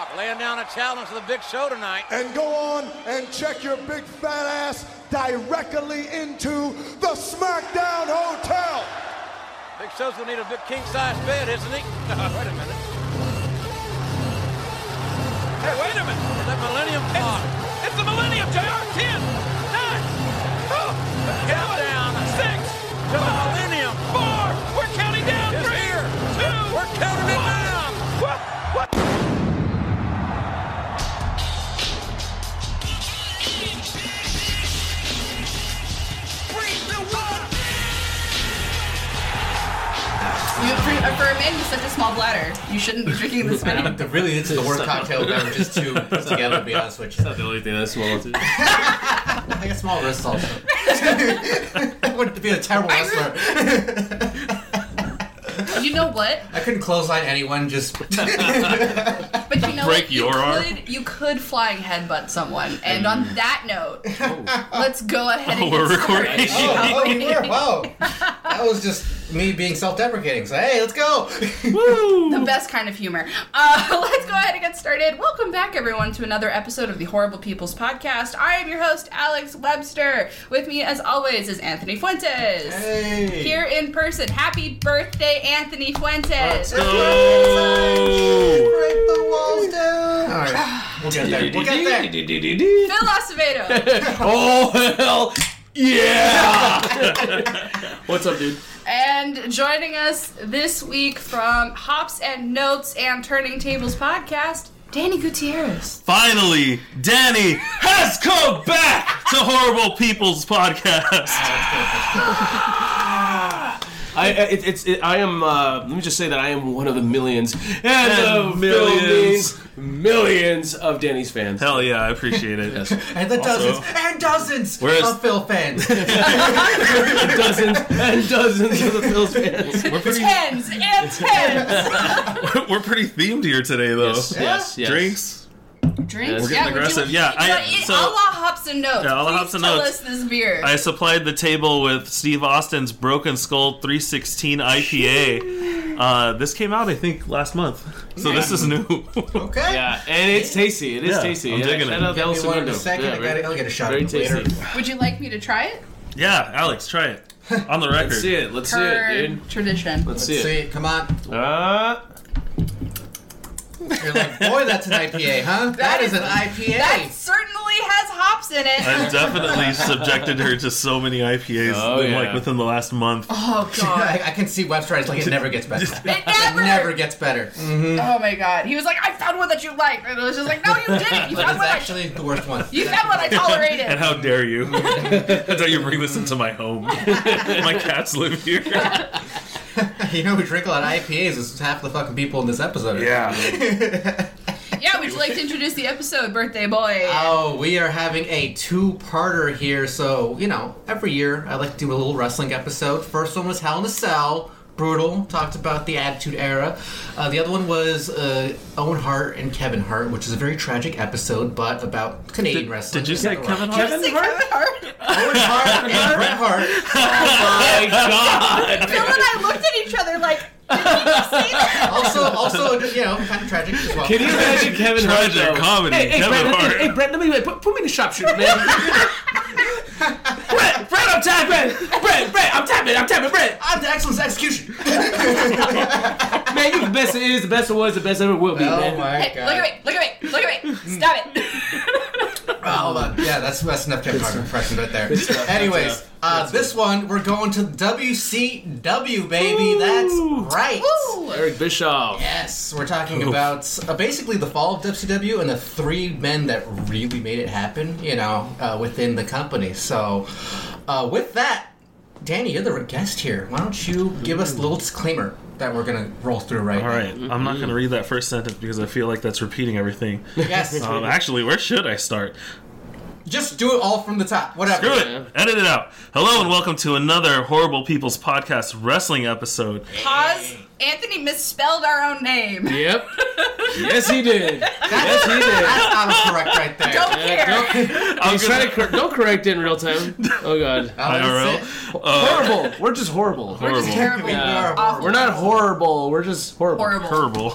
laying down a challenge for the Big Show tonight. And go on and check your big fat ass directly into the SmackDown Hotel. Big Show's gonna need a big king-size bed, isn't he? Wait a minute. Hey, wait a minute. Is that Millennium Clock? It's the Millennium, JR. 10, 9, Countdown. 6, To the Millennium. 4. We're counting down. It's 3, here. 2. We're counting it down. What? For a man with such a small bladder, you shouldn't be drinking this many. Really, it's the worst cocktail beverages too together, to be honest with you. That's not the only thing that's small, too. I got small wrists also. I would be a terrible wrestler. You know what? I couldn't clothesline anyone, just... But you know Break what? your arm? You could flying headbutt someone. And on that note, let's go ahead and we're get recording. started. we were? Wow. That was just me being self-deprecating. So, hey, let's go. The best kind of humor. Let's go ahead and get started. Welcome back, everyone, to another episode of the Horrible People's Podcast. I am your host, Alex Webster. With me, as always, is Anthony Fuentes. Hey. Here in person. Happy birthday, Anthony Fuentes. Let's go. Break the walls down. All right. We'll get there. We'll get there. Phil Acevedo. Oh, hell yeah! What's up, dude? And joining us this week from Hops and Notes and Turning Tables podcast, Danny Gutierrez. Finally, Danny has come back to Horrible People's Podcast. I am. Let me just say that I am one of the millions and millions of Danny's fans. Hell yeah, I appreciate it. Yes. And the dozens of Phil fans. Dozens and dozens of the Phil's fans. Tens and tens. We're pretty themed here today, though. Yes. Drinks. Drinks? We're getting aggressive. A la Hops and Notes. Yeah, a la Please Hops and tell Notes. us this beer. I supplied the table with Steve Austin's Broken Skull 316 IPA. This came out, I think, last month. So this is new. Okay. Yeah, and it's tasty. It is tasty. I'm digging it. Shout out to El Give me one in a Segundo. second. Yeah, I'll get a shot very of it later. tasty. Would you like me to try it? Yeah, Alex, try it. On the record. Let's see it. Let's see Per it, dude. tradition. Let's Let's see it. Come on. You're like, boy, that's an IPA, huh? That is an IPA. That certainly has hops in it. I've definitely subjected her to so many IPAs like within the last month. Oh, God. I can see Webster is like, it never gets better. It never. It never gets better. Mm-hmm. Oh, my God. He was like, I found one that you liked. And it was just like, no, you didn't. You But found it's one actually the worst one. You found one I tolerated. And how dare you? How dare you bring this into my home? My cats live here. You know who drink a lot of IPAs is half the fucking people in this episode. Yeah. Yeah, would you like to introduce the episode, birthday boy? Oh, we are having a two-parter here. So, every year I like to do a little wrestling episode. First one was Hell in a Cell. Brutal. Talked about the Attitude Era. The other one was Owen Hart and Kevin Hart, which is a very tragic episode, but about Canadian wrestling. Did you say Kevin Hart? Kevin Hart? Owen Hart and Bret Hart. Oh my God! Phil and I looked at each other like, did he just say that? Also, kind of tragic as well. Can you imagine Kevin Hart? Tragic comedy. Hey, Kevin Brett, Hart. hey, Brett, let me put me in the sharpshooter, man. Brett, I'm tapping. Brett, I'm tapping, Brett. On to excellence execution. Man, you're the best it is, the best it was, the best ever will be, man. Oh my Hey, God. look at me. Stop it. Hold on. Yeah, that's enough Kevin Hart impression right there. Anyways, this one, we're going to WCW, baby. That's right. Woo. Eric Bischoff. Yes, we're talking about basically the fall of WCW and the three men that really made it happen, within the company. So, with that, Danny, you're the guest here. Why don't you give us a little disclaimer that we're going to roll through right now. All right. I'm not going to read that first sentence because I feel like that's repeating everything. Yes. Actually, where should I start? Just do it all from the top. Whatever. Screw it. Edit it out. Hello and welcome to another Horrible People's Podcast wrestling episode. Pause. Anthony misspelled our own name. Yep. Yes, he did. Yes, he did. That's autocorrect right there. Don't care. I'm trying to don't correct it in real time. Oh God. IRL. Horrible. We're just horrible. We're just terrible. Yeah. Awful. We're not horrible. We're just horrible. Horrible. Horrible.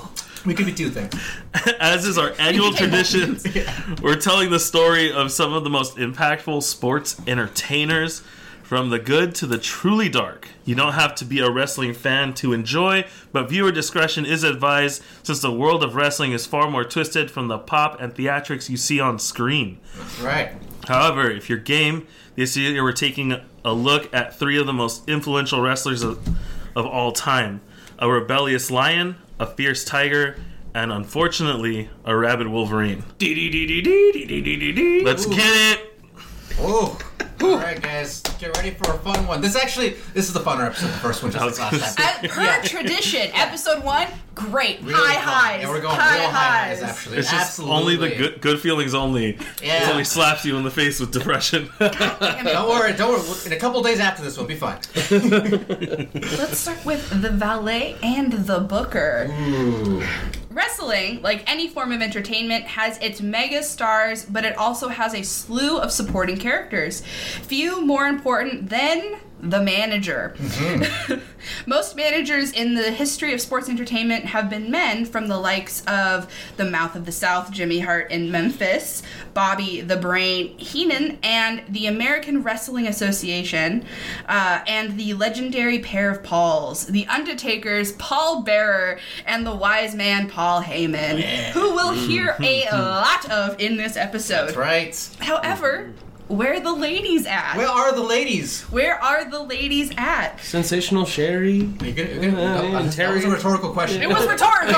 We could be two things. As is our annual tradition, we're telling the story of some of the most impactful sports entertainers, from the good to the truly dark. You don't have to be a wrestling fan to enjoy, but viewer discretion is advised since the world of wrestling is far more twisted from the pop and theatrics you see on screen. That's right. However, if you're game, this year we're taking a look at 3 of the most influential wrestlers of all time. A rebellious lion, a fierce tiger, and unfortunately, a rabid wolverine. Let's get it! Oh, all right, guys, get ready for a fun one. This is the funner episode, the first one, just like last time. As per tradition, episode 1, great. Really high fun. highs. Yeah, we're going high real high highs, highs. actually. It's just Absolutely. only the good feelings only. Yeah. It only slaps you in the face with depression. Don't worry. In a couple days after this, we'll be fine. Let's start with the valet and the booker. Ooh. Wrestling, like any form of entertainment, has its mega stars, but it also has a slew of supporting characters. Few more important than the manager. Most managers in the history of sports entertainment have been men, from the likes of the Mouth of the South, Jimmy Hart in Memphis, Bobby the Brain Heenan, and the American Wrestling Association, and the legendary pair of Pauls, the Undertakers, Paul Bearer, and the wise man Paul Heyman, who we'll hear a lot of in this episode. That's right. However, where are the ladies at? Where are the ladies? Where are the ladies at? Sensational Sherry. That was a rhetorical question. It was rhetorical.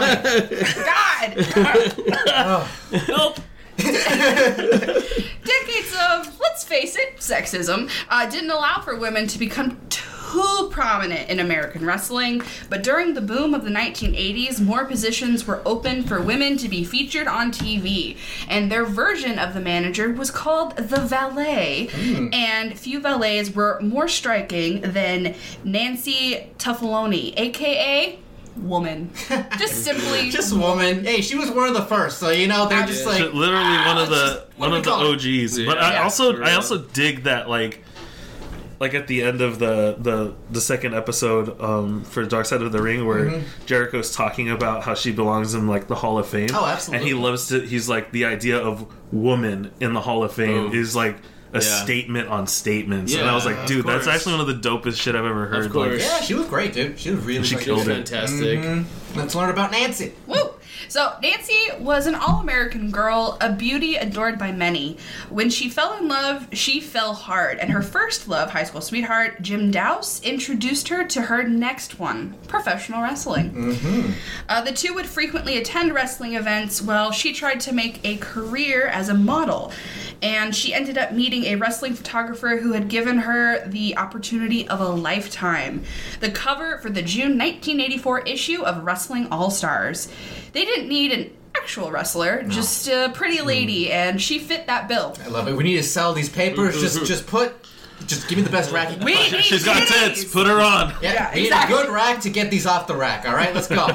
God. Help. Decades of, let's face it, sexism didn't allow for women to become too prominent in American wrestling, but during the boom of the 1980s, more positions were open for women to be featured on TV, and their version of the manager was called the valet, and few valets were more striking than Nancy Tuffaloni, aka woman. Just simply Just woman. Hey, she was one of the first, so they're just like literally one of the OGs. Yeah. But I Yeah, also dig that like at the end of the second episode for Dark Side of the Ring, where Jericho's talking about how she belongs in like the Hall of Fame. Oh, absolutely. And he loves to. He's like, the idea of woman in the Hall of Fame is like a statement on statements. And I was like, Yeah, dude, of that's course. actually one of the dopest shit I've ever heard. Of course. Yeah, she was great, dude. She was really She great. killed it. Fantastic. Let's learn about Nancy. Woo! So, Nancy was an all-American girl, a beauty adored by many. When she fell in love, she fell hard, and her first love, high school sweetheart, Jim Dowse, introduced her to her next one, professional wrestling. The two would frequently attend wrestling events while she tried to make a career as a model, and she ended up meeting a wrestling photographer who had given her the opportunity of a lifetime. The cover for the June 1984 issue of Wrestling All-Stars. They didn't need an actual wrestler, just a pretty lady, and she fit that bill. I love it. We need to sell these papers. Just give me the best rack you can We find. need She's got titties. tits. Put her on. Yeah, we exactly. need a good rack to get these off the rack. All right, let's go.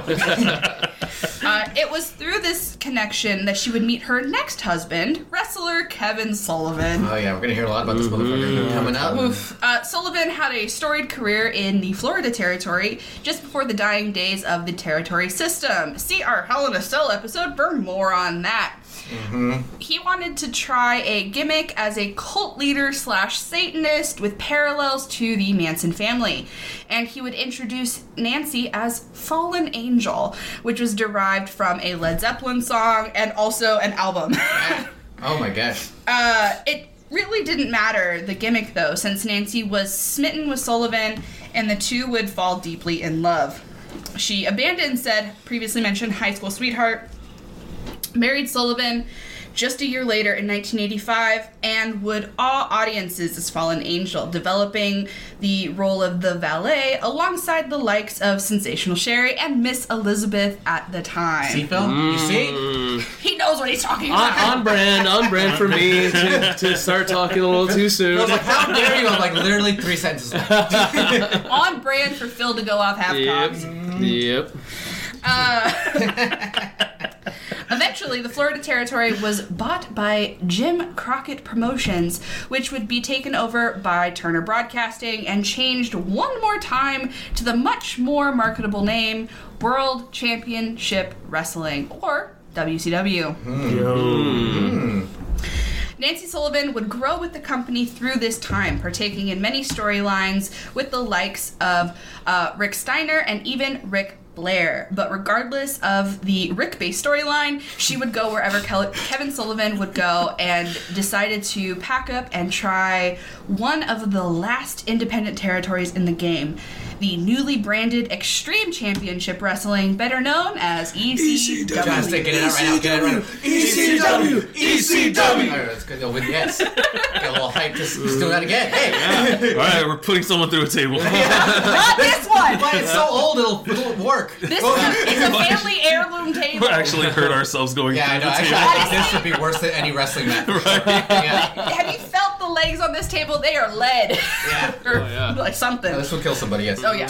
It was through this connection that she would meet her next husband, wrestler Kevin Sullivan. Oh yeah, we're gonna hear a lot about this motherfucker coming up. Sullivan had a storied career in the Florida Territory just before the dying days of the Territory system. See our Hell in a Cell episode for more on that. He wanted to try a gimmick as a cult leader / Satanist with parallels to the Manson family. And he would introduce Nancy as Fallen Angel, which was derived from a Led Zeppelin song and also an album. Oh my gosh. It really didn't matter, the gimmick though, since Nancy was smitten with Sullivan and the two would fall deeply in love. She abandoned said previously mentioned high school sweetheart, married Sullivan just a year later in 1985, and would awe audiences as Fallen Angel, developing the role of the valet alongside the likes of Sensational Sherry and Miss Elizabeth at the time. See, Phil? You see? He knows what he's talking about. On brand for me to start talking a little too soon. I was like, how dare you? I'm like, literally 3 sentences left. On brand for Phil to go off half-cocked. Yep. Eventually, the Florida territory was bought by Jim Crockett Promotions, which would be taken over by Turner Broadcasting and changed one more time to the much more marketable name World Championship Wrestling, or WCW. Nancy Sullivan would grow with the company through this time, partaking in many storylines with the likes of Rick Steiner and even Rick Blair. But regardless of the Rick-based storyline, she would go wherever Kevin Sullivan would go, and decided to pack up and try one of the last independent territories in the game. The newly branded Extreme Championship Wrestling, better known as ECW. Just get it out right now. Get it right now. ECW! ECW! All right, let's go with yes. Get a little hype. Just do that again. Hey. All right, we're putting someone through a table. Not this one! But it's so old, it'll work. This is a family heirloom table. We actually hurt ourselves going Yeah, I through know. the Actually, table. I think this would be worse than any wrestling match. Yeah. Have you felt the legs on this table? They are lead. Yeah. Or like something. This will kill somebody, yes. Oh, yeah.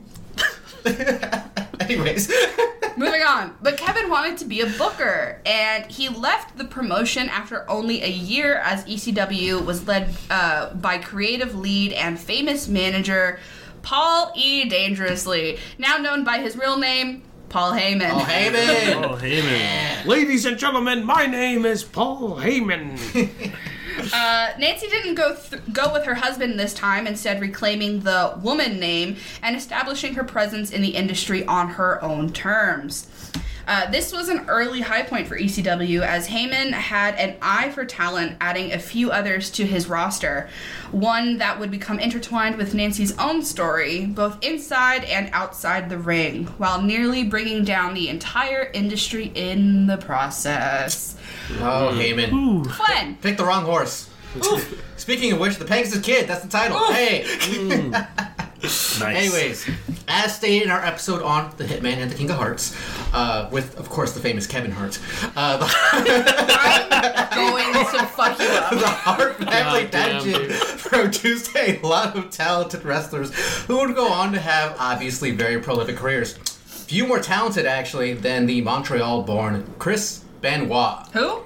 Anyways. Moving on. But Kevin wanted to be a booker, and he left the promotion after only a year, as ECW was led by creative lead and famous manager Paul E. Dangerously, now known by his real name, Paul Heyman. Oh, Heyman. Oh, Heyman. Ladies and gentlemen, my name is Paul Heyman. Nancy didn't go with her husband this time, instead reclaiming the woman name and establishing her presence in the industry on her own terms. This was an early high point for ECW, as Heyman had an eye for talent, adding a few others to his roster, one that would become intertwined with Nancy's own story, both inside and outside the ring, while nearly bringing down the entire industry in the process. Oh, Heyman. Fun! Pick the wrong horse. Oof. Speaking of which, the Pegasus Kid, that's the title. Oof. Hey. Nice. Anyways, as stated in our episode on The Hitman and the King of Hearts, with, of course, the famous Kevin Hart, I'm going to fuck you up. the Hart Family Dungeon produced a lot of talented wrestlers who would go on to have, obviously, very prolific careers. Few more talented, actually, than the Montreal-born Chris Benoit. Who?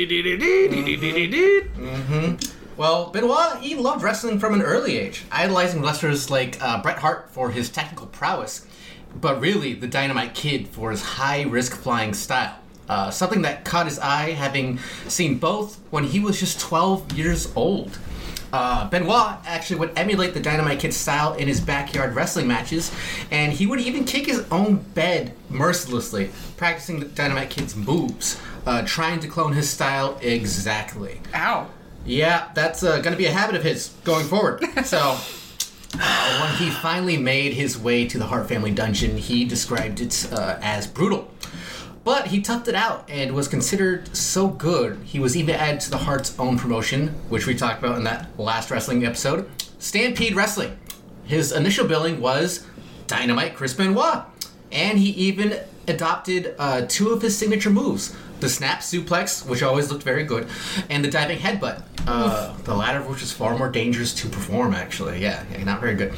Well, Benoit, he loved wrestling from an early age, idolizing wrestlers like Bret Hart for his technical prowess, but really the Dynamite Kid for his high-risk flying style. Something that caught his eye, having seen both when he was just 12 years old. Benoit actually would emulate the Dynamite Kid style in his backyard wrestling matches, and he would even kick his own bed mercilessly, practicing the Dynamite Kid's moves, trying to clone his style exactly. Ow. Yeah, that's going to be a habit of his going forward. So, when he finally made his way to the Hart Family Dungeon, he described it as brutal. But he toughed it out and was considered so good, he was even added to the Hart's own promotion, which we talked about in that last wrestling episode, Stampede Wrestling. His initial billing was Dynamite Chris Benoit, and he even adopted two of his signature moves, the snap suplex, which always looked very good, and the diving headbutt, the latter of which is far more dangerous to perform, actually. Yeah, not very good.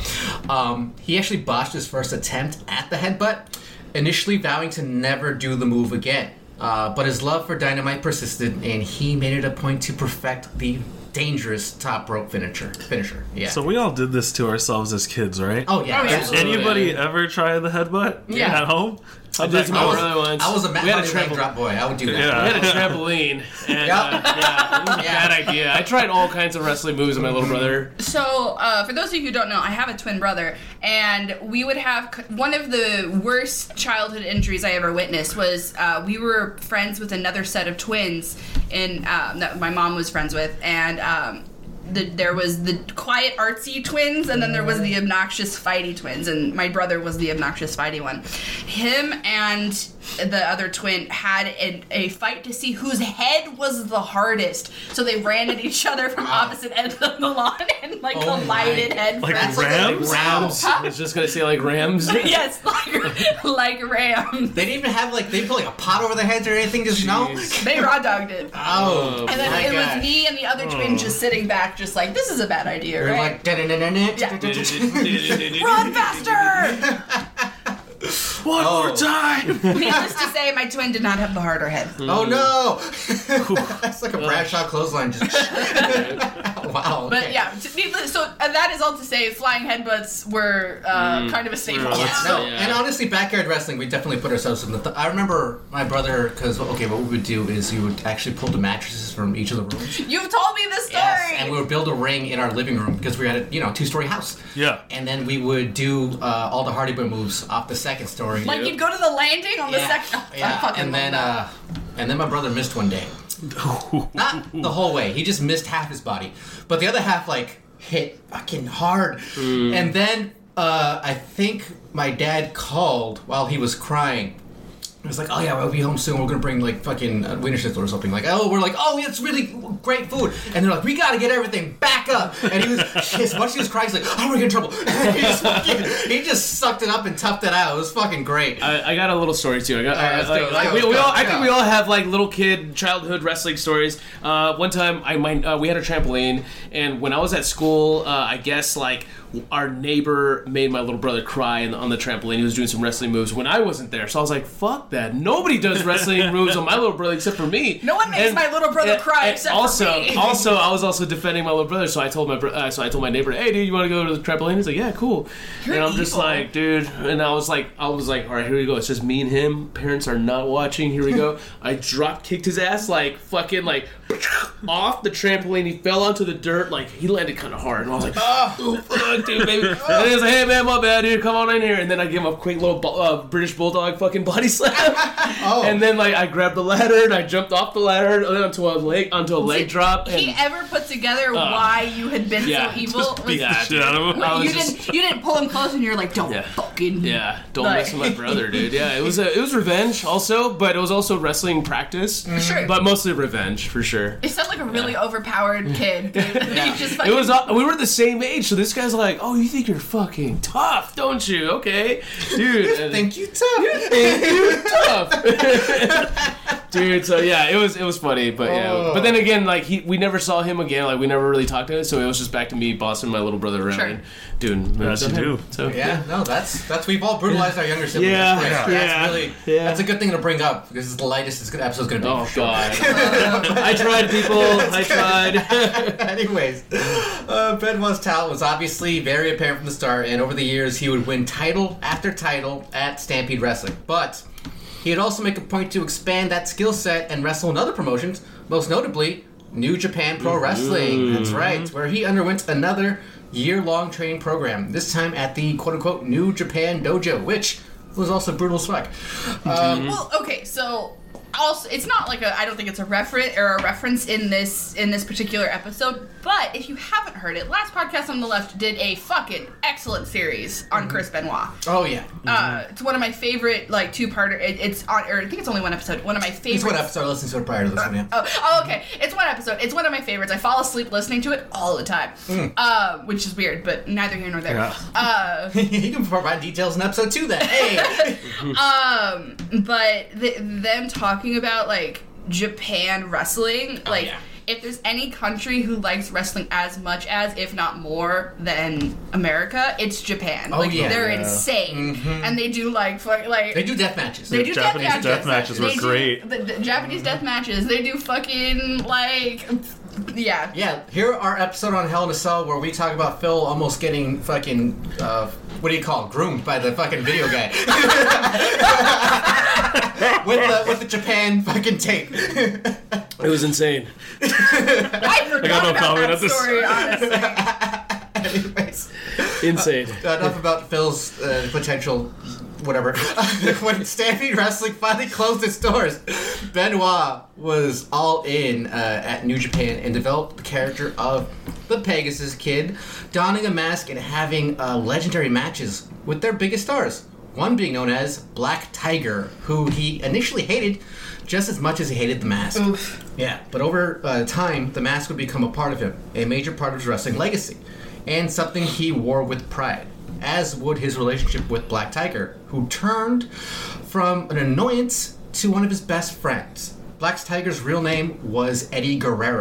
He actually botched his first attempt at the headbutt, initially vowing to never do the move again. But his love for Dynamite persisted, and he made it a point to perfect the dangerous top rope finisher. Yeah. So we all did this to ourselves as kids, right? Oh yeah. Oh, yeah. absolutely. Anybody ever try the headbutt Yeah. at home? I did some I was, early ones. I was a Matt We had a Hardy leg trampoline. drop boy. I would do that. Yeah. We had a trampoline, and Yep. it was a bad idea. I tried all kinds of wrestling moves with my little brother. So, for those of you who don't know, I have a twin brother, and we would have one of the worst childhood injuries I ever witnessed was we were friends with another set of twins that my mom was friends with, and there was the quiet artsy twins, and then there was the obnoxious fighty twins, and my brother was the obnoxious fighty one. Him and the other twin had a fight to see whose head was the hardest, so they ran at each other from opposite ends of the lawn and collided head Like first. Rams? Rams. I was just gonna say like Rams. Yes, like Ram. They didn't even have they didn't put a pot over their heads or anything. Just Jeez. They raw dogged it. Oh, And then my it gosh. was me and the other twin just sitting back, just like, this is a bad idea, You're right? like, da-da-da-da-da. Run faster! One more time. Needless to say, my twin did not have the harder head. Oh no! That's like a Bradshaw clothesline. Just wow. But okay. yeah, so that is all to say, flying headbutts were kind of a staple. No, and honestly, backyard wrestling, we definitely put ourselves in the. I remember my brother, because what we would do is he would actually pull the mattresses from each of the rooms. You've told me this story. Yes, and we would build a ring in our living room because we had a 2-story house. Yeah. And then we would do all the Hardy Boy moves off the second story. Like you'd go to the landing on the second. Oh, I fucking and then love and then my brother missed one day. Not the whole way. He just missed half his body, but the other half hit fucking hard. And then I think my dad called while he was crying. It was like, oh yeah, we'll be home soon. We're gonna bring fucking Wiener Schnitzel or something. We're like, oh, it's really great food. And they're like, we gotta get everything back up. And he was, as much as he was crying, he's like, oh, we're getting in trouble. he just sucked it up and toughed it out. It was fucking great. I got a little story too. I think we all have little kid childhood wrestling stories. One time, we had a trampoline, and when I was at school, I guess our neighbor made my little brother cry on the trampoline. He was doing some wrestling moves when I wasn't there. So I was like, fuck that. Nobody does wrestling moves on my little brother except for me. No one makes my little brother cry except for me. Also, I was also defending my little brother, so I told my neighbor, hey, dude, you want to go to the trampoline? He's like, yeah, cool. You're and I'm evil. just like, dude, and I was like, all right, here we go. It's just me and him. Parents are not watching. Here we go. I drop kicked his ass fucking off the trampoline. He fell onto the dirt. He landed kind of hard, and I was like, oh, fuck, dude, baby. And he was like, hey, man, my bad, dude. Come on in here. And then I give him a quick little British Bulldog fucking body slap. And then I grabbed the ladder and I jumped off the ladder onto a leg drop. Did he ever put together why you had been so evil? Just beat the shit out of him. You didn't pull him close and you're like, don't fucking. Yeah, don't mess with my brother, dude. Yeah, it was revenge also, but it was also wrestling practice. Sure. But mostly revenge for sure. It sounds like a really overpowered kid. Dude. He just fucking, It was. We were the same age, so this guy's like, "Oh, you think you're fucking tough, don't you? Okay, dude. Think you tough? You tough, dude." So yeah, it was funny, but yeah. But then again, we never saw him again. We never really talked to him, so it was just back to me bossing my little brother around and doing. Yes, you do. So Yeah, no, that's we've all brutalized our younger siblings. Yeah, That's great. yeah, That's really that's a good thing to bring up because it's the lightest this episode's gonna be. Oh for sure. God! I tried, people. I tried. Anyways, Benoit's talent was obviously very apparent from the start, and over the years he would win title after title at Stampede Wrestling. But he'd also make a point to expand that skill set and wrestle in other promotions, most notably New Japan Pro Wrestling. That's right, where he underwent another year-long training program, this time at the quote-unquote New Japan Dojo, which was also brutal as fuck. well, okay, so also it's not I don't think it's a reference in this particular episode, but if you haven't heard it, last podcast on the left did a fucking excellent series on Chris Benoit. Oh yeah. It's one of my favorite two-parter. It's on, or I think it's only one episode. One of my favorites. It's one episode I listened to it prior to this one, yeah. Oh, okay. It's one episode. It's one of my favorites. I fall asleep listening to it all the time, which is weird, but neither here nor there. Yeah. You can provide details in episode 2 then. Hey. But them talking about Japan wrestling, if there's any country who likes wrestling as much as, if not more than America, it's Japan. They're insane, and they do they do death matches. They do Japanese death matches were great. The Japanese death matches. They do fucking yeah. Yeah, here our episode on Hell in a Cell where we talk about Phil almost getting fucking what do you call it? Groomed by the fucking video guy. with the Japan fucking tape. It was insane. I forgot no about comment that on this. story, honestly. Anyways, Insane. enough about Phil's potential. Whatever. When Stampede Wrestling finally closed its doors, Benoit was all in at New Japan and developed the character of the Pegasus Kid, donning a mask and having legendary matches with their biggest stars. One being known as Black Tiger, who he initially hated just as much as he hated the mask. Oof. Yeah, but over time, the mask would become a part of him, a major part of his wrestling legacy, and something he wore with pride, as would his relationship with Black Tiger, who turned from an annoyance to one of his best friends. Black Tiger's real name was Eddie Guerrero,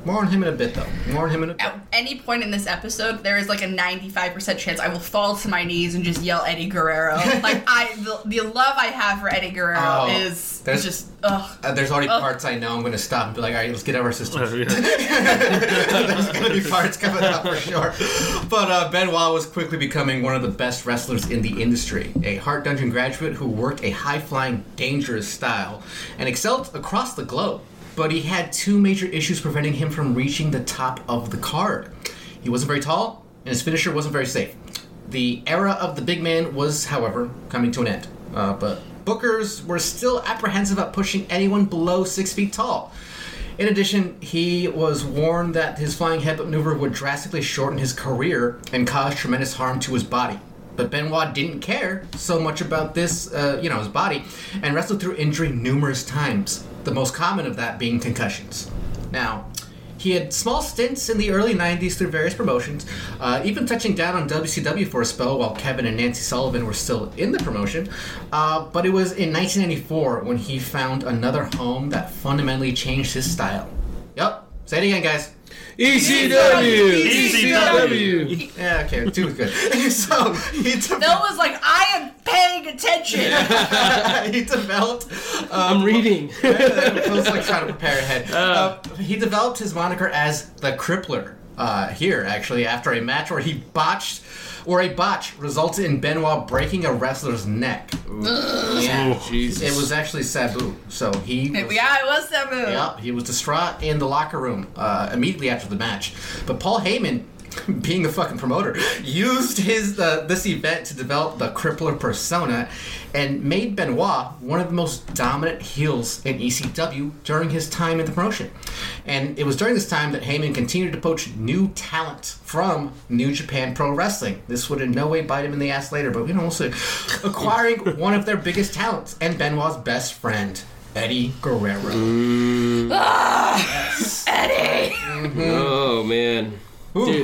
More on him in a bit, though. More on him in a bit. At any point in this episode, there is like a 95% chance I will fall to my knees and just yell Eddie Guerrero. Like the love I have for Eddie Guerrero is just ugh. There's already parts I know I'm going to stop and be like, all right, let's get out of our system. There's going to be parts coming up for sure. But Benoit was quickly becoming one of the best wrestlers in the industry. A Hart Dungeon graduate who worked a high-flying, dangerous style and excelled across the globe. But he had two major issues preventing him from reaching the top of the card. He wasn't very tall, and his finisher wasn't very safe. The era of the big man was, however, coming to an end. But bookers were still apprehensive about pushing anyone below 6 feet tall. In addition, he was warned that his flying headbutt maneuver would drastically shorten his career and cause tremendous harm to his body. But Benoit didn't care so much about this, his body, and wrestled through injury numerous times. The most common of that being concussions. Now, he had small stints in the early 90s through various promotions, even touching down on WCW for a spell while Kevin and Nancy Sullivan were still in the promotion. But it was in 1994 when he found another home that fundamentally changed his style. Yup, say it again, guys. ECW! Yeah, okay, too good. So, Phil was like, I am paying attention! he developed... I'm reading. Phil's like trying to prepare ahead. He developed his moniker as the Crippler here, actually, after a match where a botch resulted in Benoit breaking a wrestler's neck. Yeah, Jesus. it was actually Sabu. So he... Yeah, it was Sabu. Yeah, he was distraught in the locker room immediately after the match. But Paul Heyman, being the fucking promoter, used this event to develop the Crippler persona and made Benoit one of the most dominant heels in ECW during his time in the promotion. And it was during this time that Heyman continued to poach new talent from New Japan Pro Wrestling. This would in no way bite him in the ass later, but also acquiring one of their biggest talents and Benoit's best friend, Eddie Guerrero. Yes. Eddie! Mm-hmm. Oh, man. Ooh. Dude.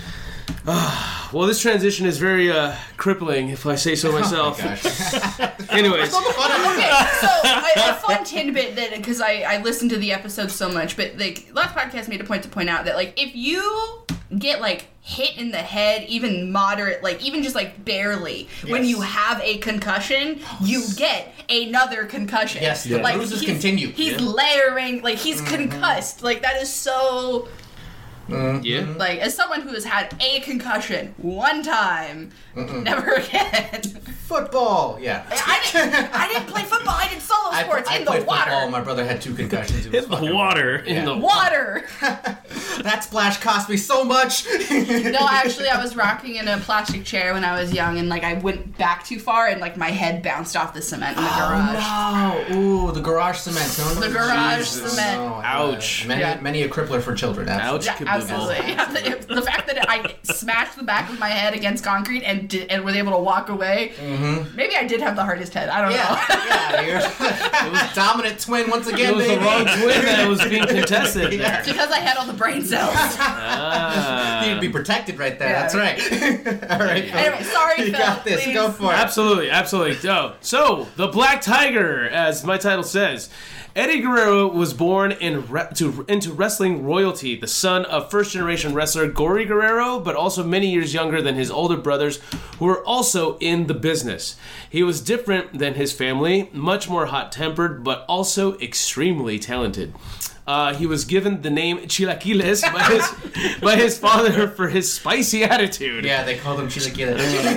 Well, this transition is very crippling, if I say so myself. Oh my gosh. Anyways. Okay, so a fun tidbit that, because I listened to the episode so much, but like last podcast made a point to point out that like if you get like hit in the head, even moderate, like even just like barely, when you have a concussion, you get another concussion. Yes, the like, bruises continue. He's layering, like he's concussed. Like that is so... Yeah. Like, as someone who has had a concussion one time, never again. Football, yeah. I didn't play football. I did solo sports in the water. Football. My brother had 2 concussions. In the water. In the water. That splash cost me so much. No, actually, I was rocking in a plastic chair when I was young, and like I went back too far, and like my head bounced off the cement in the garage. Oh no! Ooh, the garage cement. The garage cement. No. Ouch. Many a crippler for children. Ouch. Yeah, absolutely. The fact that I smashed the back of my head against concrete and was able to walk away. Mm-hmm. Maybe I did have the hardest head. I don't know. It was dominant twin once again. It was baby. the wrong twin that was being contested. Yeah. It's because I had all the brain cells. You'd be protected right there. Yeah. That's right. All right. Anyway, sorry, You Phil. got this. Please. Go for it. Absolutely. So, the Black Tiger, as my title says. Eddie Guerrero was born into wrestling royalty, the son of first-generation wrestler Gory Guerrero, but also many years younger than his older brothers, who were also in the business. He was different than his family, much more hot-tempered, but also extremely talented. He was given the name Chilaquiles by his father for his spicy attitude. Yeah, they call them chilaquiles.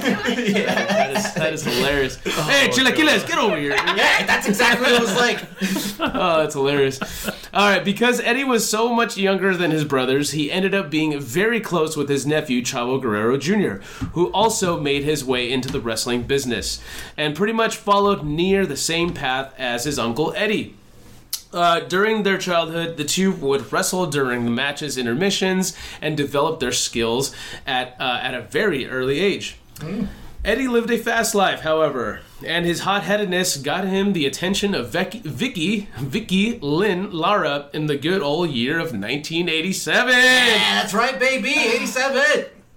That is hilarious. Hey, Chilaquiles, get over here. Yeah, that's exactly what it was like. Oh, that's hilarious. All right, because Eddie was so much younger than his brothers, he ended up being very close with his nephew, Chavo Guerrero Jr., who also made his way into the wrestling business, and pretty much followed near the same path as his uncle Eddie. During their childhood, the two would wrestle during the matches' intermissions and develop their skills at a very early age. Eddie lived a fast life, however, and his hot-headedness got him the attention of Vicky Lynn Lara in the good old year of 1987. Yeah, that's right, baby. 87.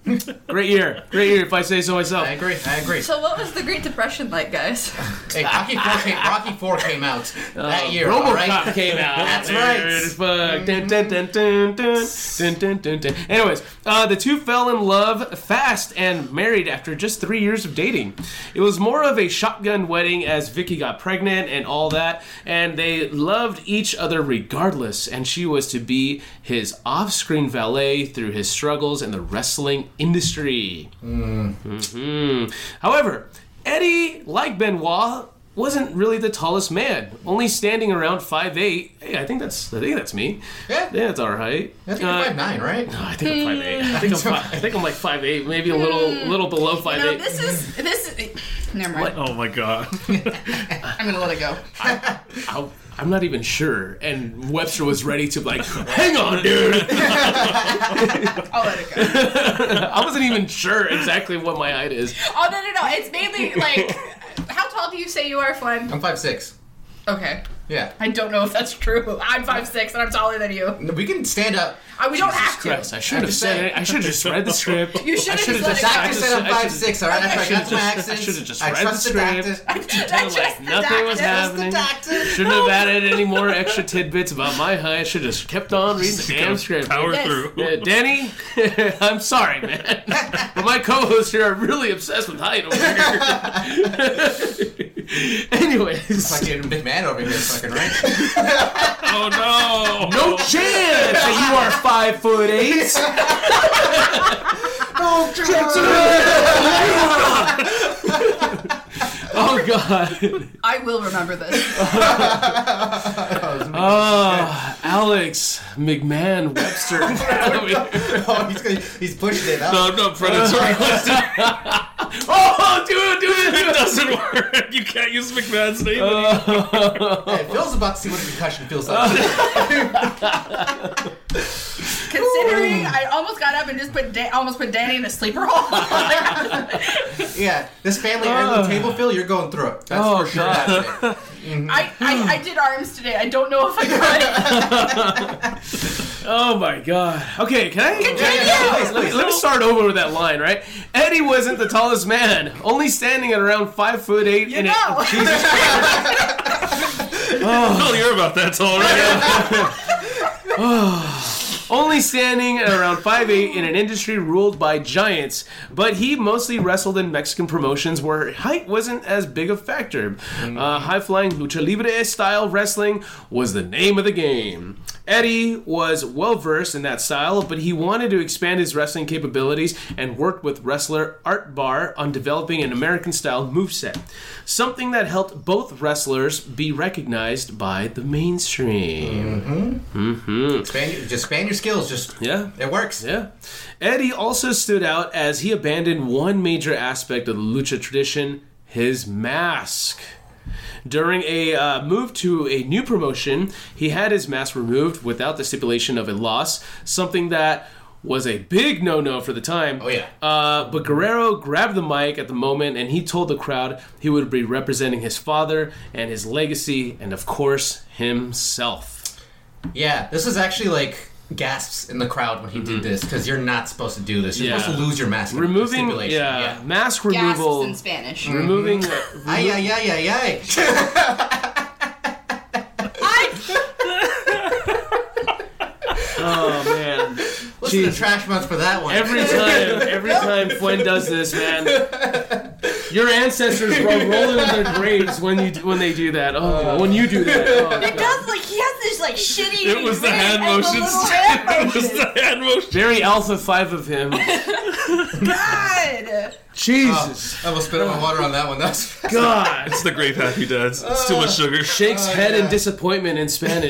Great year if I say so myself. I agree. So what was the Great Depression like, guys? Hey, Rocky 4 came out that year. RoboCop all right? came out. That's Weird as fuck. Dun, dun, dun, dun, dun, dun, dun, dun, dun. Anyways, the two fell in love fast and married after just 3 years of dating. It was more of a shotgun wedding as Vicky got pregnant and all that, and they loved each other regardless, and she was to be his off-screen valet through his struggles in the wrestling industry. However, Eddie, like Benoit, wasn't really the tallest man, only standing around 5'8". Hey, I think that's me. Yeah. That's all right. I think you're 5'9", right? No, I think I'm 5'8". I think I'm like 5'8", maybe a little below 5'8". No, this is. Never mind. Oh my god. I'm gonna let it go. I'm not even sure. And Webster was ready to like, hang on, dude. I'll let it go. I wasn't even sure exactly what my height is. Oh no! It's mainly like, how tall do you say you are, Flynn? I'm 5'6". Okay. Yeah. I don't know if that's true. I'm 5'6" and I'm taller than you. We can stand up. We don't have to. Christ, I should have said it. I should have just read the script. You should have just The let it doctor go. said I'm 5'6", all right? After I got my I accents, should have just I read the trust the script. doctor. Pretended like nothing was happening. Shouldn't have added any more extra tidbits about my height. Should have just kept on reading the damn script. Power Yes. through. Danny, I'm sorry, man, but my co-hosts here are really obsessed with height over here. Anyways, Fucking big man over here, fucking right. Oh no! no chance that you are 5'8". Oh God! I will remember this. Alex McMahon Webster. Oh, he's pushing it up. No, I'm not predatory. Oh, do it! It doesn't work. You can't use McMahon's name anymore. Hey, Phil's about to see what a concussion feels like. Considering I almost got up and just almost put Danny in a sleeper hole. Yeah, this family heirloom table, Phil, you're going through it. That's for sure. happening. I did arms today. I don't know if I could. Oh my God. Okay, can I? Please. Let me start over with that line, right? Eddie wasn't the tallest man, only standing at around 5'8". You know. Jesus Phil, you're about that tall, right? Only standing at around 5'8" in an industry ruled by giants, but he mostly wrestled in Mexican promotions where height wasn't as big a factor. High-flying lucha libre style wrestling was the name of the game. Eddie was well-versed in that style, but he wanted to expand his wrestling capabilities and worked with wrestler Art Barr on developing an American-style moveset, something that helped both wrestlers be recognized by the mainstream. Expand your skills. It works. Yeah. Eddie also stood out as he abandoned one major aspect of the lucha tradition, his mask. During a move to a new promotion, he had his mask removed without the stipulation of a loss, something that was a big no-no for the time. Oh, yeah. But Guerrero grabbed the mic at the moment, and he told the crowd he would be representing his father and his legacy, and of course, himself. Yeah, this was actually like gasps in the crowd when he did this, because you're not supposed to do this. You're supposed to lose your mask. Removing, stipulation. mask removal. Gasps in Spanish. Removing. Ay, ay, ay, ay, ay. Oh man. Listen to Trash Month for that one. Every time Fuen does this, man, your ancestors roll in their graves when they do that. Oh, when you do that. Oh, It does, like, he has this, like, shitty... It was the hand and the motions. little hand It was motions. the hand motions. Very Alpha 5 of him. God! Jesus. I almost spit out my water on that one. That's God. It's the Great Happy Dads. It's too much sugar. Shakes head in disappointment in Spanish.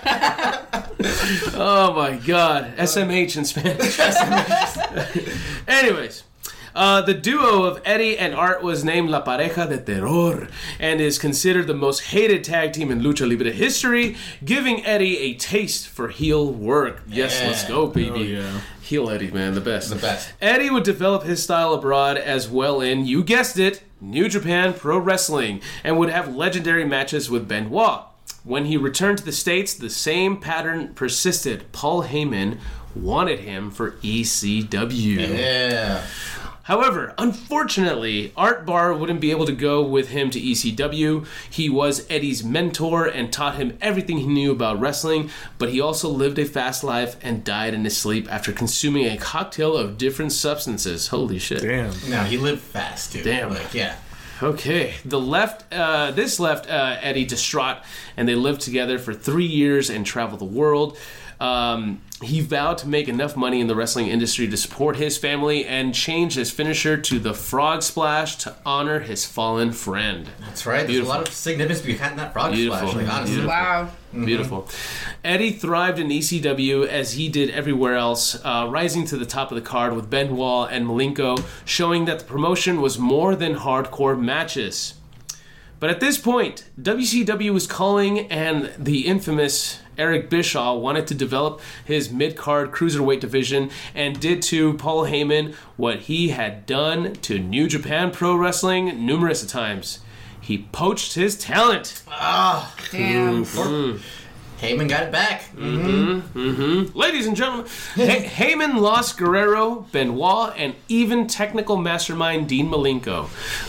Oh my God. SMH in Spanish. Anyways. The duo of Eddie and Art was named La Pareja de Terror and is considered the most hated tag team in Lucha Libre history, giving Eddie a taste for heel work. Yes, let's go, baby. Oh, yeah. Heel Eddie, man, the best. the best. Eddie would develop his style abroad as well in, you guessed it, New Japan Pro Wrestling, and would have legendary matches with Benoit. When he returned to the States, the same pattern persisted. Paul Heyman wanted him for ECW. Yeah. However, unfortunately, Art Barr wouldn't be able to go with him to ECW. He was Eddie's mentor and taught him everything he knew about wrestling, but he also lived a fast life and died in his sleep after consuming a cocktail of different substances. Holy shit. Damn. No, he lived fast, dude. Damn. Like, yeah. Okay, this left Eddie distraught, and they lived together for 3 years and traveled the world. He vowed to make enough money in the wrestling industry to support his family and changed his finisher to the Frog Splash to honor his fallen friend. That's right. There's Beautiful. a lot of significance behind that frog Beautiful. splash. Like, honestly. Wow. Beautiful. Eddie thrived in ECW as he did everywhere else, rising to the top of the card with Benoit and Malenko, showing that the promotion was more than hardcore matches. But at this point, WCW was calling, and the infamous Eric Bischoff wanted to develop his mid-card cruiserweight division and did to Paul Heyman what he had done to New Japan Pro Wrestling numerous times. He poached his talent. Damn. Heyman got it back. Ladies and gentlemen, Heyman lost Guerrero, Benoit, and even technical mastermind Dean Malenko.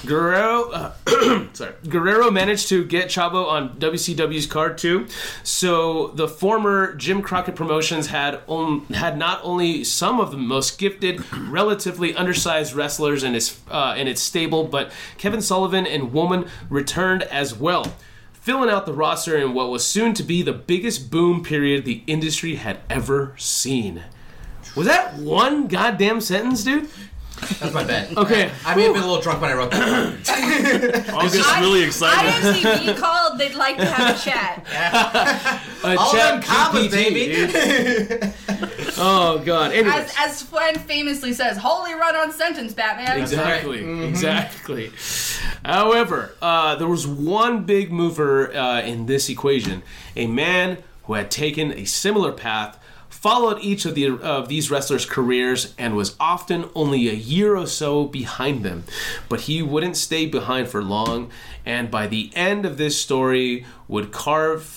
Guerrero managed to get Chavo on WCW's card too. So the former Jim Crockett Promotions had not only some of the most gifted, relatively undersized wrestlers in its stable, but Kevin Sullivan and Woman returned as well, filling out the roster in what was soon to be the biggest boom period the industry had ever seen. Was that one goddamn sentence, dude? That's my bad. Okay. I may have been a little drunk when I wrote that. I was just really excited. IMDb called. They'd like to have a chat. All them commas, GPT, baby. dude. Oh, God. Anyways. As Gwen famously says, "Holy run-on sentence, Batman." Exactly. However, there was one big mover in this equation. A man who had taken a similar path, followed each of these wrestlers' careers, and was often only a year or so behind them. But he wouldn't stay behind for long, and by the end of this story would carve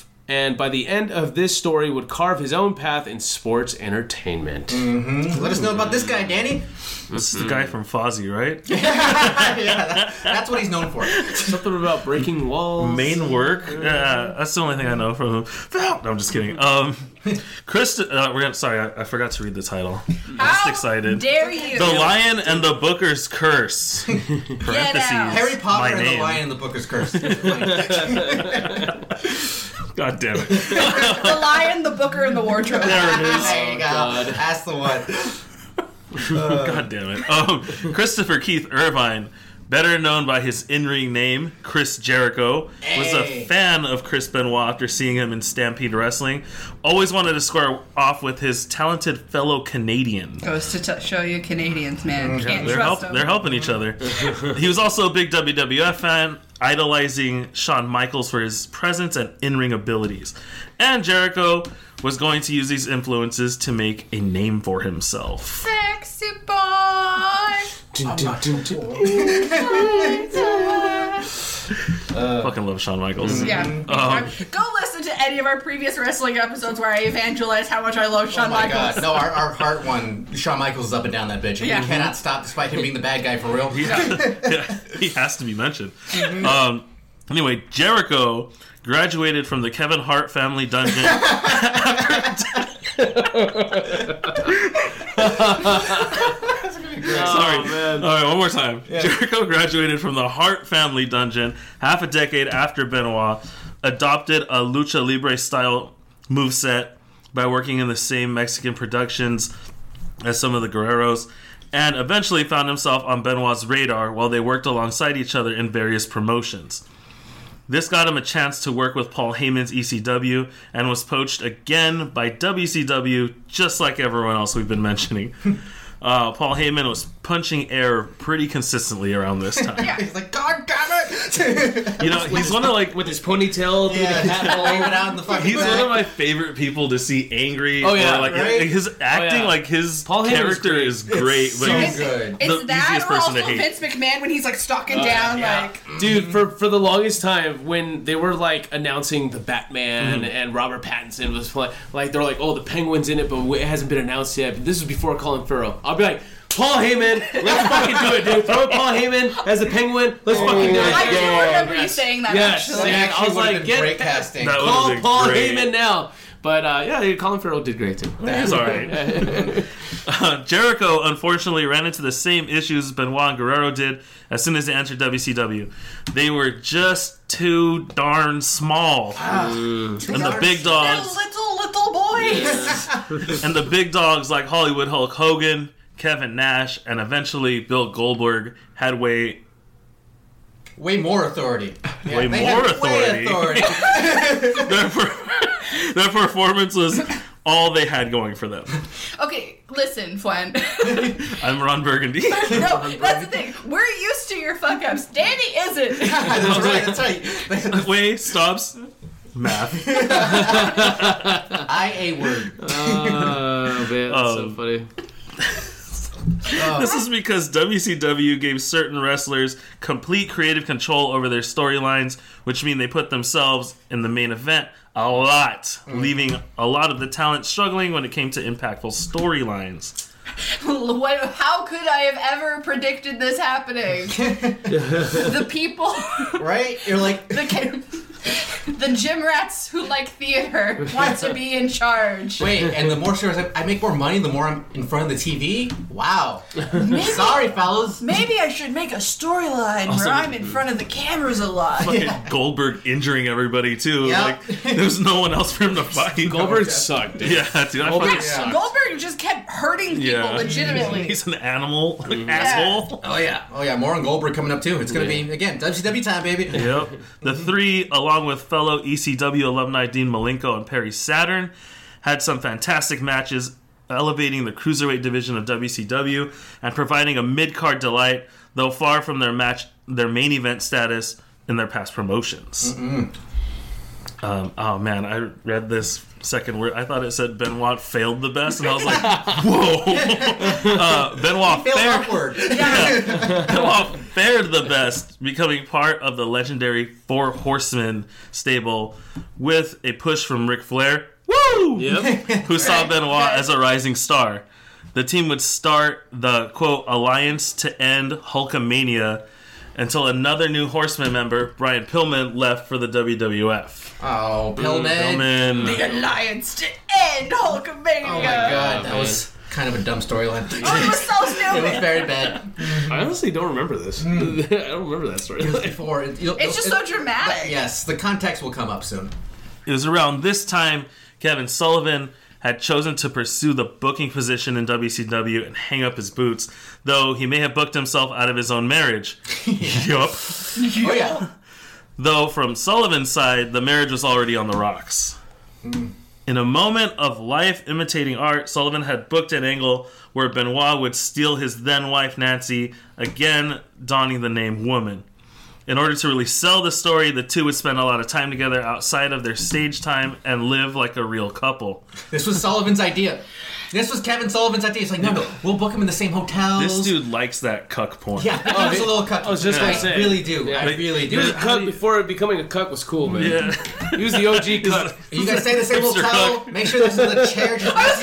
his own path in sports entertainment. Let us know about this guy, Danny. This is the guy from Fozzie, right? Yeah, that's what he's known for. Something about breaking walls. Main work? Yeah, that's the only thing I know from him. No, I'm just kidding. Chris, sorry, I forgot to read the title. I'm just excited. Dare you? The Lion and the Booker's Curse. Parentheses. out. Harry Potter my and name. the Lion and the Booker's Curse. God damn it. The Lion, the Booker, and the Wardrobe. There it is. There you go. God. That's the one. God damn it. Christopher Keith Irvine, better known by his in-ring name, Chris Jericho, was a fan of Chris Benoit after seeing him in Stampede Wrestling. Always wanted to square off with his talented fellow Canadian. Goes to show you Canadians, man. Can't They're, trust them. they're helping each other. He was also a big WWF fan, idolizing Shawn Michaels for his presence and in-ring abilities. And Jericho was going to use these influences to make a name for himself. Sexy boy. Fucking love Shawn Michaels. Yeah. Go listen to any of our previous wrestling episodes where I evangelize how much I love Shawn Oh my Michaels. God. No, our heart one, Shawn Michaels is up and down that bitch. And Yeah. he cannot stop despite him being the bad guy for real. Yeah, he has to be mentioned. Anyway, Jericho graduated from the Kevin Hart family dungeon. Sorry. Man. All right, one more time. Jericho graduated from the Hart family dungeon half a decade after Benoit, adopted a lucha libre style moveset by working in the same Mexican productions as some of the Guerreros, and eventually found himself on Benoit's radar while they worked alongside each other in various promotions. This got him a chance to work with Paul Heyman's ECW and was poached again by WCW, just like everyone else we've been mentioning. Paul Heyman was punching air pretty consistently around this time. He's like, God damn it! You know, he's one of like with his ponytail through the cat hole. Waving out in the fucking he's back. one of my favorite people to see angry. Oh, yeah, or like right? his acting, yeah. like his Paul Heyman's character great. is great, It's but so he's good. It's the that easiest or person to also hate. Vince McMahon when he's like stalking down like Dude, for the longest time, when they were like announcing the Batman and Robert Pattinson was playing, like they're like, oh, the Penguin's in it, but it hasn't been announced yet. This was before Colin Farrell. I'll be like, Paul Heyman, let's fucking do it, dude. Throw Paul Heyman as the Penguin. Let's fucking do it. I do remember you Yes. saying that Yes. actually. Yeah. I was like, get great casting. That call would've been Paul great. Heyman now. But yeah, Colin Farrell did great too. He's all right. Jericho unfortunately ran into the same issues Benoit and Guerrero did as soon as they entered WCW. They were just too darn small, and the big dogs Little boys. and the big dogs like Hollywood Hulk Hogan, Kevin Nash, and eventually Bill Goldberg had way more authority. Yeah, Way they more had authority. Their performance was all they had going for them. Okay, listen, Fwen. I'm Ron Burgundy. No, that's the thing. We're used to your fuck ups. Danny isn't. That's right. Wait, stops. Math. I word. Oh man, that's so funny. This is because WCW gave certain wrestlers complete creative control over their storylines, which mean they put themselves in the main event a lot, leaving a lot of the talent struggling when it came to impactful storylines. How could I have ever predicted this happening? The people, Right? You're like, the gym rats who like theater want to be in charge. wait, and the more shows I make more money, the more I'm in front of the TV? Wow. Sorry, fellas. Maybe I should make a storyline Also- where I'm in front of the cameras a lot. Fucking Goldberg injuring everybody too. Yeah. Like there's no one else for him to fight. Goldberg sucked, dude. Yeah, dude. I Goldberg fucking sucked. Goldberg just kept hurting people legitimately. He's an animal, asshole. Oh yeah, more on Goldberg coming up too. It's gonna be, again, WCW time, baby. Yep. The three, along with fellow ECW alumni Dean Malenko and Perry Saturn, had some fantastic matches, elevating the cruiserweight division of WCW and providing a mid-card delight, though far from their main event status in their past promotions. Oh man, I read this second word. I thought it said Benoit failed the best, and I was like, whoa. Benoit Fail fared. upward. Benoit fared the best, becoming part of the legendary Four Horsemen stable with a push from Ric Flair. Woo! Yep. Who saw Benoit as a rising star. The team would start the, quote, alliance to end Hulkamania until another new Horseman member, Brian Pillman, left for the WWF. Oh, Pillman. Pillman. The alliance to end Hulkamania. Oh my god, that was kind of a dumb storyline. Oh, it was so It was stupid. very bad. I honestly don't remember this. I don't remember that story. Before It's just so dramatic. Yes, the context will come up soon. It was around this time Kevin Sullivan had chosen to pursue the booking position in WCW and hang up his boots, though he may have booked himself out of his own marriage. Yup. Oh yeah. Though from Sullivan's side, the marriage was already on the rocks. In a moment of life imitating art, Sullivan had booked an angle where Benoit would steal his then wife Nancy, again donning the name Woman. In order to really sell the story, the two would spend a lot of time together outside of their stage time and live like a real couple. This was Sullivan's idea. This was Kevin Sullivan's idea. He's like, no, we'll book him in the same hotels. This dude likes that cuck porn. Yeah, he was a little cuck. I was just gonna say. I really do. Yeah. I really He was a do. cuck before becoming a cuck was cool, man. Yeah. He was the OG cuck. You guys stay in the same Hipster hotel. cuck. Make sure there's another chair. Just I was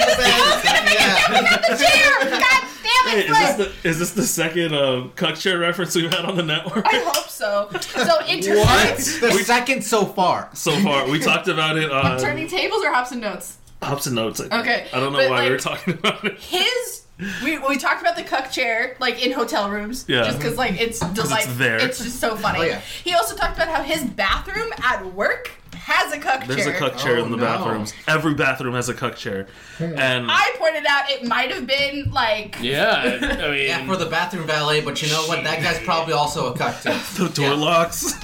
The chair. God damn Hey, it, Fred. is this the second cuck chair reference we've had on the network? I hope so. So interference. The second so far. So far, we talked about it on Turning tables or hops and notes? Hops and Notes. I think. Okay, I don't know but, why we like, were talking about it. We talked about the cuck chair like in hotel rooms, Yeah. just because like it's delightful. there. It's just so funny. Oh, yeah. He also talked about how his bathroom at work has a cuck There's chair. a cuck chair Oh, in the no. bathrooms. Every bathroom has a cuck chair. And I pointed out it might have been like Yeah, I mean, Yeah, for the bathroom valet, but you know what? That guy's probably also a cuck too. the door locks.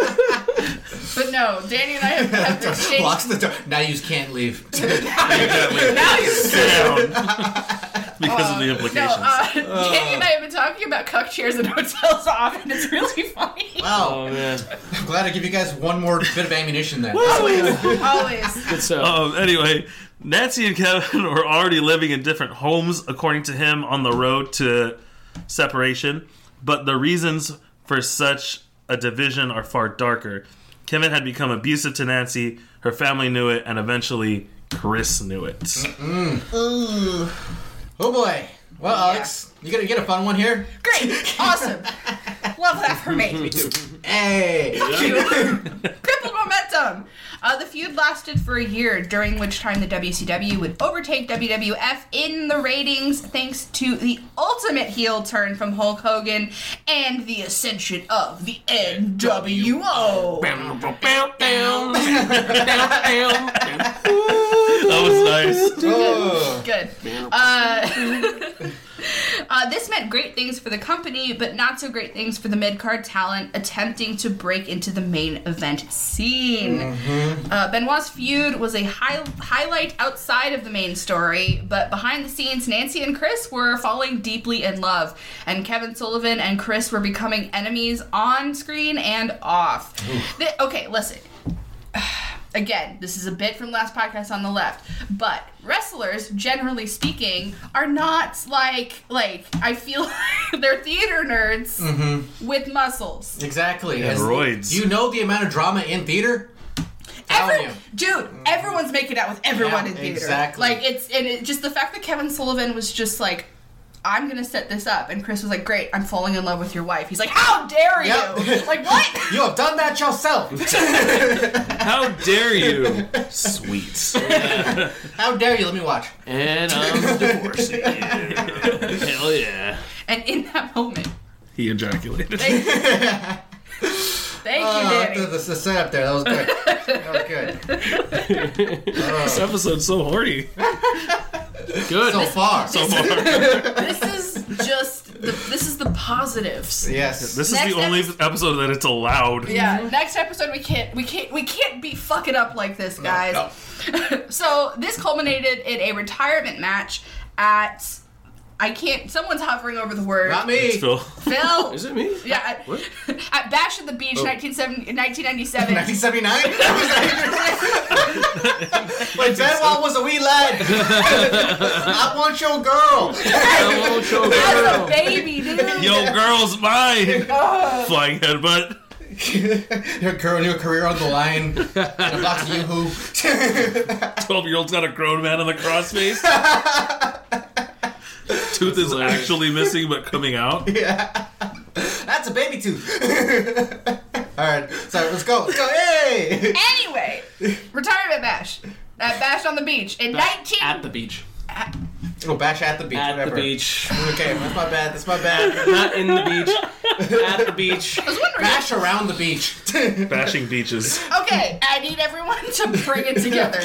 But no, Danny and I have exchanged. Locks the door. Now you can't leave. Now you Sit down. because of the implications. Danny and I have been talking about cuck chairs in hotels often. It's really funny. Wow. Oh man. I'm glad I give you guys one more bit of ammunition then. Always. Good stuff. Anyway, Nancy and Kevin were already living in different homes, according to him, on the road to separation. But the reasons for such a division are far darker. Kevin had become abusive to Nancy, her family knew it, and eventually Chris knew it. Oh boy. Well, Alex, you get a fun one here? Great. Awesome. Love that for me. Hey. Crippled momentum. The feud lasted for a year, during which time the WCW would overtake WWF in the ratings thanks to the ultimate heel turn from Hulk Hogan and the ascension of the NWO. That was nice. Oh. Good. This meant great things for the company, but not so great things for the mid-card talent attempting to break into the main event scene. Benoit's feud was a highlight outside of the main story, but behind the scenes, Nancy and Chris were falling deeply in love, and Kevin Sullivan and Chris were becoming enemies on screen and off. Okay, listen. Again, this is a bit from last podcast on the left, but wrestlers, generally speaking, are not like I feel like they're theater nerds with muscles. Exactly. And roids. Do you know the amount of drama in theater? Dude, everyone's making out with everyone in theater. Exactly. Like it's just the fact that Kevin Sullivan was just like, I'm gonna set this up, and Chris was like, great, I'm falling in love with your wife. He's like, how dare you? Yep. Like, what? You have done that yourself. How dare you? Sweet. How dare you? Let me watch. And I'm divorcing you. Hell yeah. And in that moment, He ejaculated. thank you, Danny. The setup there, that was good. That was good. This episode's so horny. Good. So far. This is the positives. Yes. This is Next the only episode that it's allowed. Yeah, next episode we can't be fucking up like this, guys. No. So this culminated in a retirement match at someone's hovering over the word. Not me. It's Phil. Phil. Is it me? Yeah, at Bash at the Beach, 1997. 1979? When Benoit was a wee lad. I want your girl. As a baby, dude. Yo, girl's mine. Flying headbutt. Your career on the line. In a box of Yoo-hoo. 12-year-old's got a grown man on the crossface. Tooth is actually missing but coming out. Yeah. That's a baby tooth. Alright, so let's go. Hey! Anyway, retirement bash. At Bash on the Beach in 19... At the beach. Oh, Bash at the beach. At whatever. the beach. Okay, that's my bad. Not in the beach. At the beach. I was wondering... Bash around the beach. Bashing beaches. Okay, I need everyone to bring it together.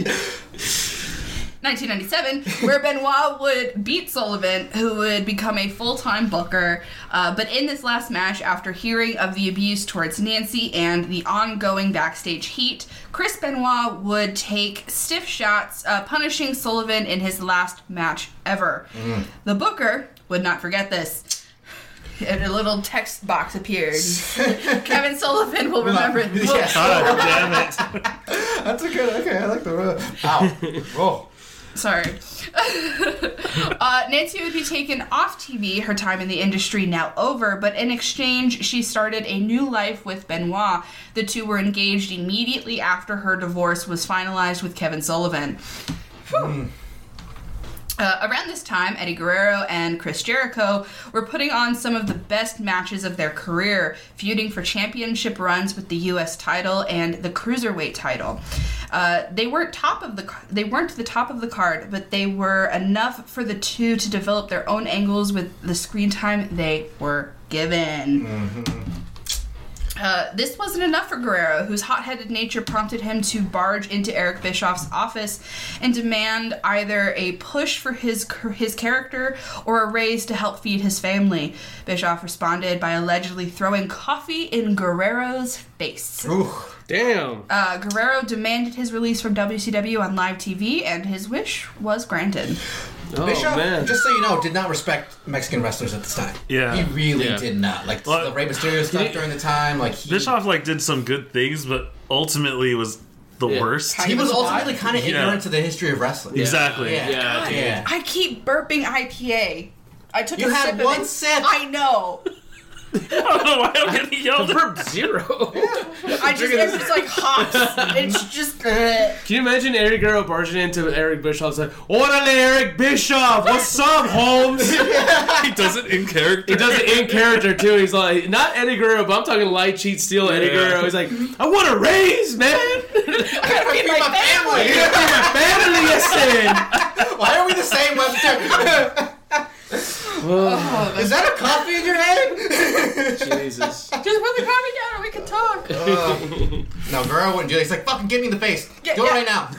1997, where Benoit would beat Sullivan, who would become a full-time booker. But in this last match, after hearing of the abuse towards Nancy and the ongoing backstage heat, Chris Benoit would take stiff shots, punishing Sullivan in his last match ever. The booker would not forget this. And a little text box appeared. Kevin Sullivan will remember it. Yes. God damn it. That's a good. Okay, I like the. Ow. Whoa. Sorry. Nancy would be taken off TV, her time in the industry now over, but in exchange, she started a new life with Benoit. The two were engaged immediately after her divorce was finalized with Kevin Sullivan. Around this time, Eddie Guerrero and Chris Jericho were putting on some of the best matches of their career, feuding for championship runs with the U.S. title and the Cruiserweight title. They weren't the top of the card, but they were enough for the two to develop their own angles with the screen time they were given. This wasn't enough for Guerrero, whose hot-headed nature prompted him to barge into Eric Bischoff's office and demand either a push for his character or a raise to help feed his family. Bischoff responded by allegedly throwing coffee in Guerrero's face. Ooh. Damn. Guerrero demanded his release from WCW on live TV, and his wish was granted. Oh, Bischoff, man. just so you know, did not respect Mexican wrestlers at this time. Yeah. He really Yeah. did not. Like, Well, the Rey Mysterio stuff during the time, like, Bischoff did some good things, but ultimately was the Yeah. worst. he was ultimately kind of Yeah. ignorant to the history of wrestling. Exactly. Yeah, dude. Yeah. I keep burping IPA. I took You a had sip of one it. sip. I know. I don't know why I'm getting yelled at. Burp zero. It's just like hot. It's just. Can you imagine Eddie Guerrero barging into Eric Bischoff's like, "Orale, Eric Bischoff, what's up, Holmes?" He does it in character. He does it in character too. He's like, not Eddie Guerrero, but I'm talking light, cheat, steal. Eddie Yeah. Guerrero. He's like, "I want a raise, man. I gotta feed my family. My family, listen." Why are we the same Webster? Is that a coffee in your head? Jesus. Just put the coffee down and we can talk. No, Guerrero wouldn't do it. He's like, fucking get me in the face. Yeah, Do it yeah. right now.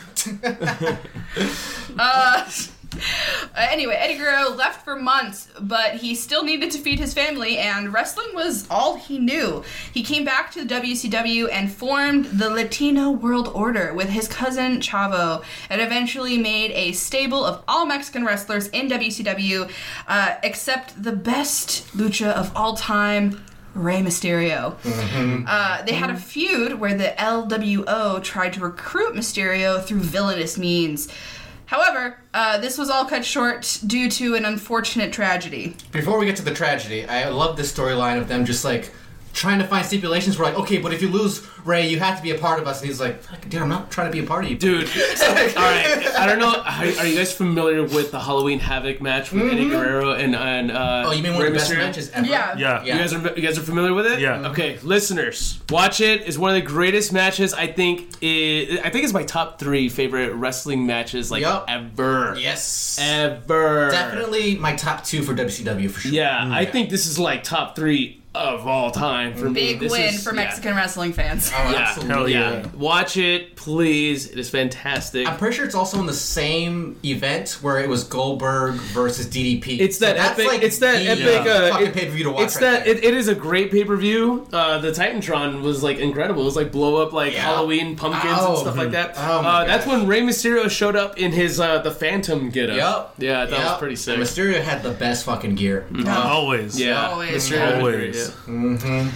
Anyway, Eddie Guerrero left for months, but he still needed to feed his family, and wrestling was all he knew. He came back to the WCW and formed the Latino World Order with his cousin Chavo, and eventually made a stable of all Mexican wrestlers in WCW, except the best lucha of all time, Rey Mysterio. They had a feud where the LWO tried to recruit Mysterio through villainous means. However, this was all cut short due to an unfortunate tragedy. Before we get to the tragedy, I love this storyline of them just like trying to find stipulations where like, okay, but if you lose Ray, you have to be a part of us. And he's like, dude, I'm not trying to be a part of you. Dude, alright, I don't know, are you guys familiar with the Halloween Havoc match with Eddie Guerrero and Oh, you mean one Rey of the best Mysterio? matches ever? Yeah. Yeah. Yeah. You guys are familiar with it? Yeah. Okay, listeners, watch it. It's one of the greatest matches. I think it's my top 3 favorite wrestling matches ever. Yes. Ever. Definitely my top 2 for WCW for sure. Yeah, I think this is like top 3 of all time for me. Big This win is- for yeah. Mexican wrestling fans. Oh, Yeah, absolutely. Hell yeah. yeah. Watch it, please. It is fantastic. I'm pretty sure it's also in the same event where it was Goldberg versus DDP. It's that So that's, epic. like, it's that the epic. fucking pay-per-view to watch. It's right that. there. It is a great pay per view. The Titantron was like incredible. It was like blow up like Yeah. Halloween pumpkins Oh. and stuff like that. Oh my That's gosh. when Rey Mysterio showed up in his the Phantom getup. Yep. Yeah, that was Yep. pretty sick. And Mysterio had the best fucking gear. Always. Yeah, Always. Mysterio. Always. Yeah.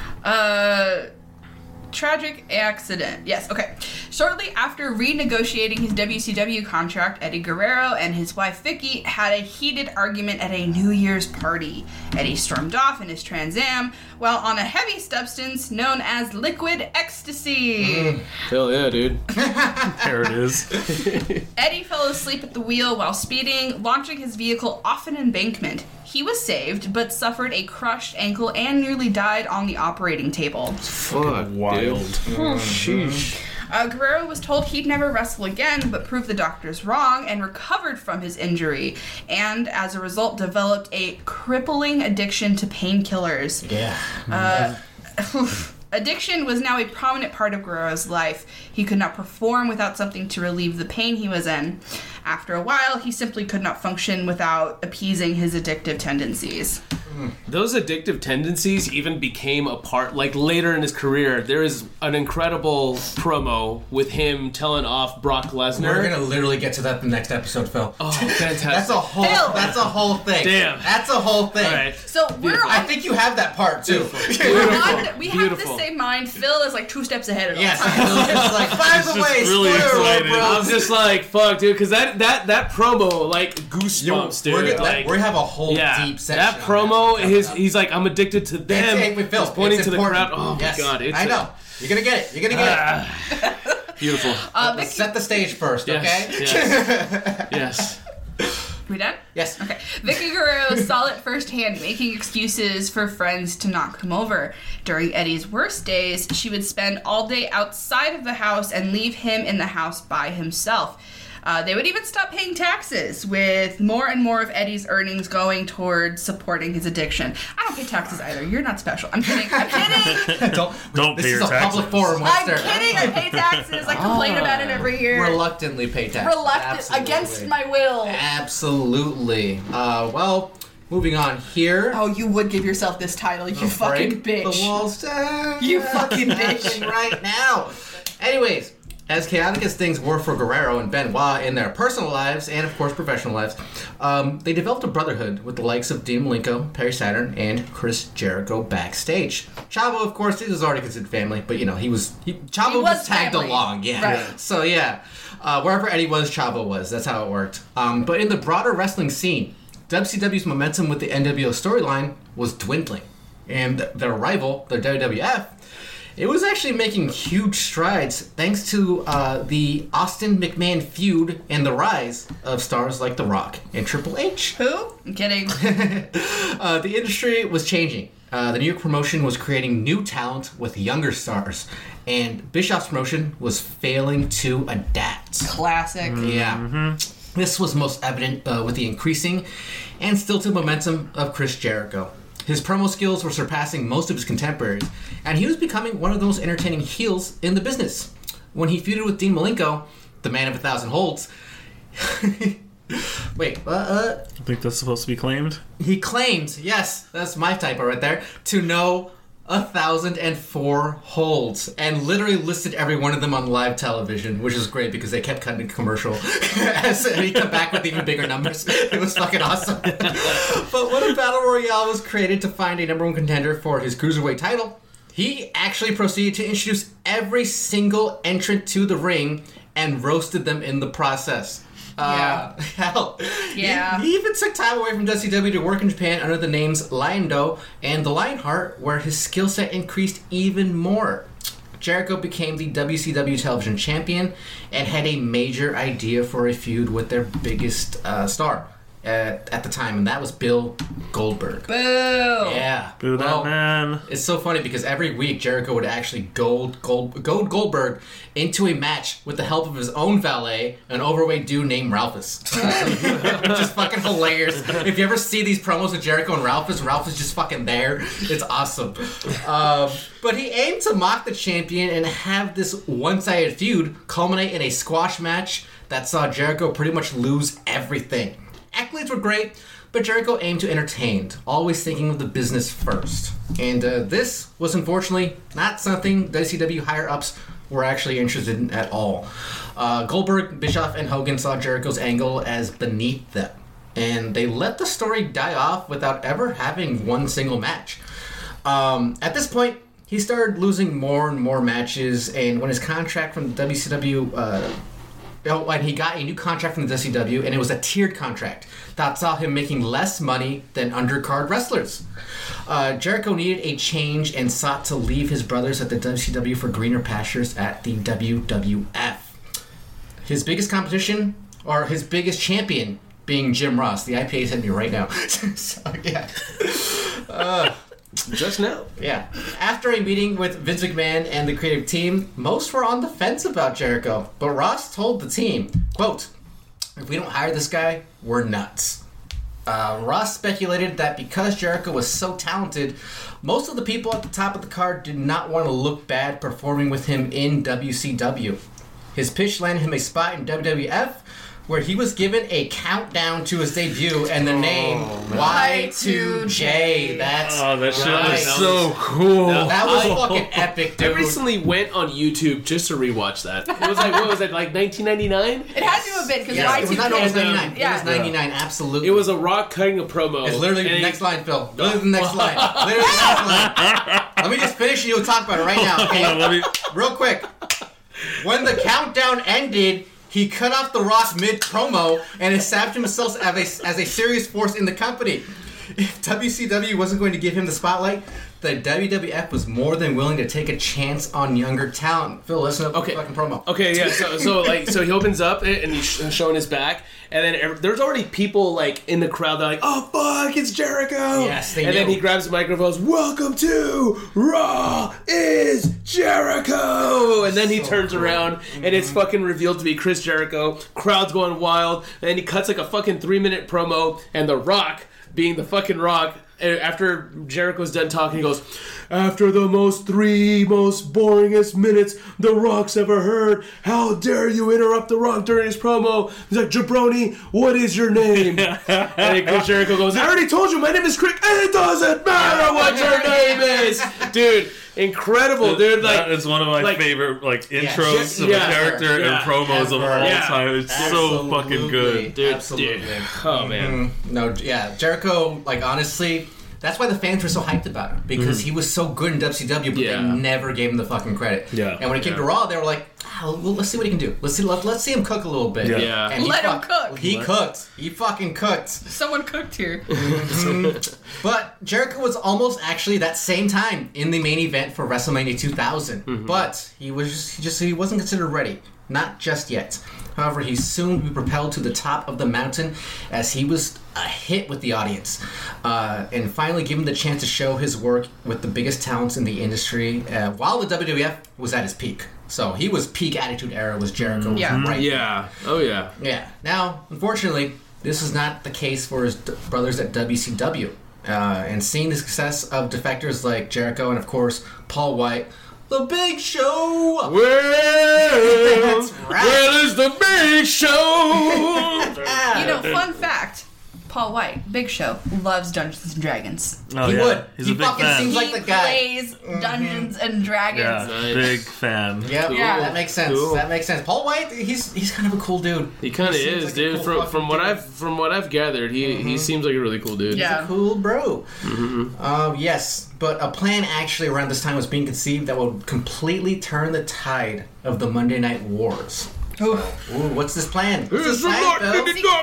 Tragic accident. Yes, okay. Shortly after renegotiating his WCW contract, Eddie Guerrero and his wife Vicky had a heated argument at a New Year's party. Eddie stormed off in his Trans Am while on a heavy substance known as liquid ecstasy. Hell yeah, dude. There it is. Eddie fell asleep at the wheel while speeding, launching his vehicle off an embankment. He was saved, but suffered a crushed ankle and nearly died on the operating table. Fuck, Wild. Sheesh. Guerrero was told he'd never wrestle again, but proved the doctors wrong and recovered from his injury, and as a result developed a crippling addiction to painkillers. Yeah. Addiction was now a prominent part of Guerrero's life. He could not perform without something to relieve the pain he was in. After a while, he simply could not function without appeasing his addictive tendencies. Those addictive tendencies even became a part, like later in his career. There is an incredible promo with him telling off Brock Lesnar. We're gonna literally get to that in the next episode, Phil. Oh, fantastic. That's a whole. Phil! That's a whole thing. Damn. That's a whole thing. All right. So we're I on. think you have that part too. We're on we have the Beautiful. same mind. Phil is like 2 steps ahead of us. Yes. It's like, by the just way, really spoiler alert, excited. bro. I'm just like, fuck, dude, because that promo, like, goosebumps, dude. We have a whole deep section. that on promo, that. he's like, I'm addicted to them. Hey, wait, Phil, He's pointing it's to the important. crowd. Oh, Yes, my God. It's I know. You're gonna get it. You're gonna get it. Beautiful. Let's set the stage first, okay? Yes. Yes. We done? Yes. Okay. Vicky Guerrero saw it firsthand, making excuses for friends to not come over. During Eddie's worst days, she would spend all day outside of the house and leave him in the house by himself. They would even stop paying taxes, with more and more of Eddie's earnings going towards supporting his addiction. I don't pay taxes either. You're not special. I'm kidding. I'm kidding. Don't This pay is your a taxes. public forum, I'm Webster. kidding. I pay taxes. I complain about it every year. Reluctantly pay taxes. Reluctant, Absolutely. against my will. Absolutely. Well, moving on here. Oh, you would give yourself this title, you fucking Break bitch. The walls down. You fucking bitch. Right now. Anyways, as chaotic as things were for Guerrero and Benoit in their personal lives and, of course, professional lives, they developed a brotherhood with the likes of Dean Malenko, Perry Saturn, and Chris Jericho backstage. Chavo, of course, he was already considered family, but, Chavo was tagged family. along, Right. So, wherever Eddie was, Chavo was. That's how it worked. But in the broader wrestling scene, WCW's momentum with the NWO storyline was dwindling. And their rival, the WWF, it was actually making huge strides thanks to the Austin McMahon feud and the rise of stars like The Rock and Triple H. Who? I'm kidding. The industry was changing. The New York promotion was creating new talent with younger stars, and Bischoff's promotion was failing to adapt. Classic. Yeah. This was most evident with the increasing and stilted momentum of Chris Jericho. His promo skills were surpassing most of his contemporaries, and he was becoming one of the most entertaining heels in the business. When he feuded with Dean Malenko, the man of 1,000 holds... Wait, I think that's supposed to be claimed. He claimed, yes, that's my typo right there, to know 1,004 holds, and literally listed every one of them on live television, which is great because they kept cutting commercial and he come back with even bigger numbers. It was fucking awesome. But when a battle royale was created to find a number one contender for his cruiserweight title, he actually proceeded to introduce every single entrant to the ring and roasted them in the process. Hell, Yeah. He even took time away from WCW to work in Japan under the names Lion-Do and the Lionheart, where his skill set increased even more. Jericho became the WCW television champion and had a major idea for a feud with their biggest star at the time, and that was Bill Goldberg. Boo. Yeah. Boo that man. It's so funny because every week Jericho would actually goad Goldberg into a match with the help of his own valet, an overweight dude named Ralphus. Which is fucking hilarious. If you ever see these promos of Jericho and Ralphus is just fucking there. It's awesome. But he aimed to mock the champion and have this one-sided feud culminate in a squash match that saw Jericho pretty much lose everything. Accolades were great, but Jericho aimed to entertain, always thinking of the business first. And this was unfortunately not something WCW higher-ups were actually interested in at all. Goldberg, Bischoff, and Hogan saw Jericho's angle as beneath them, and they let the story die off without ever having one single match. At this point, he started losing more and more matches, and when his contract from the WCW... and he got a new contract from the WCW, and it was a tiered contract that saw him making less money than undercard wrestlers. Jericho needed a change and sought to leave his brothers at the WCW for greener pastures at the WWF. His biggest competition, or his biggest champion, being Jim Ross. The IPA's hitting me right now. So, yeah. Just now. Yeah. After a meeting with Vince McMahon and the creative team, most were on the fence about Jericho. But Ross told the team, quote, "If we don't hire this guy, we're nuts." Ross speculated that because Jericho was so talented, most of the people at the top of the card did not want to look bad performing with him in WCW. His pitch landed him a spot in WWF, where he was given a countdown to his debut and the name Y2J. That's that shit right. was so cool. That was fucking epic, dude. I recently went on YouTube just to rewatch that. It was like, what was it, like 1999? It had to have been because Yes, it was not almost 99. Yeah. It was 99, absolutely. It was a Rock cutting a promo. It's literally the next line, Phil. Literally the next line. Literally the next line. Let me just finish and you'll talk about it right now, okay? Real quick. When the countdown ended, he cut off The Rock mid-promo and established himself as a serious force in the company. If WCW wasn't going to give him the spotlight, the WWF was more than willing to take a chance on younger talent. Phil, listen to the fucking promo. Okay, yeah. So he opens up and he's showing his back, and then there's already people like in the crowd that are like, "Oh fuck, it's Jericho!" Yes, they And knew. then he grabs the microphone, goes, "Welcome to Raw is Jericho!" And then he turns around and it's fucking revealed to be Chris Jericho. Crowd's going wild, and then he cuts like a fucking 3-minute promo, and The Rock, being the fucking Rock, after Jericho's done talking, he goes, after the three most boringest minutes The Rock's ever heard, how dare you interrupt The Rock during his promo? He's like, Jabroni, what is your name? And Chris Jericho goes, I already told you, my name is Crick, and it doesn't matter what your name is. Dude, incredible, dude. Like, that is one of my favorite intros of a character and promos of all time. It's so fucking good. Dude, absolutely. Oh, man. No, yeah. Jericho, like, honestly... That's why the fans were so hyped about him, because he was so good in WCW, but they never gave him the fucking credit. Yeah. And when it came to Raw, they were like, well, let's see what he can do. Let's see him cook a little bit. Yeah. And Let him cook. He cooked. He fucking cooked. Someone cooked here. But Jericho was almost actually that same time in the main event for WrestleMania 2000. But he wasn't considered ready. Not just yet. However, he soon be propelled to the top of the mountain as he was a hit with the audience, and finally given the chance to show his work with the biggest talents in the industry while the WWF was at his peak. So he was peak Attitude Era was Jericho. Right. Yeah. Oh, yeah. Yeah. Now, unfortunately, this is not the case for his brothers at WCW. And seeing the success of defectors like Jericho and, of course, Paul White, The Big Show! Well, That's right. where is the Big Show? Fun fact. Paul White, Big Show, loves Dungeons and Dragons. Oh, He would. He's He a big fucking fan. seems like He the guy. plays Dungeons and Dragons. Yeah, Nice. big fan. Yep, Yeah. that makes sense. Cool. That makes sense. Like, Paul White, he's kind of a cool dude. He kind of seems is, like a dude. cool From what I've gathered, he seems like a really cool dude. Yeah. Cool bro. Yes, but a plan actually around this time was being conceived that would completely turn the tide of the Monday Night Wars. Ooh, what's this plan? What's this plan, Phil?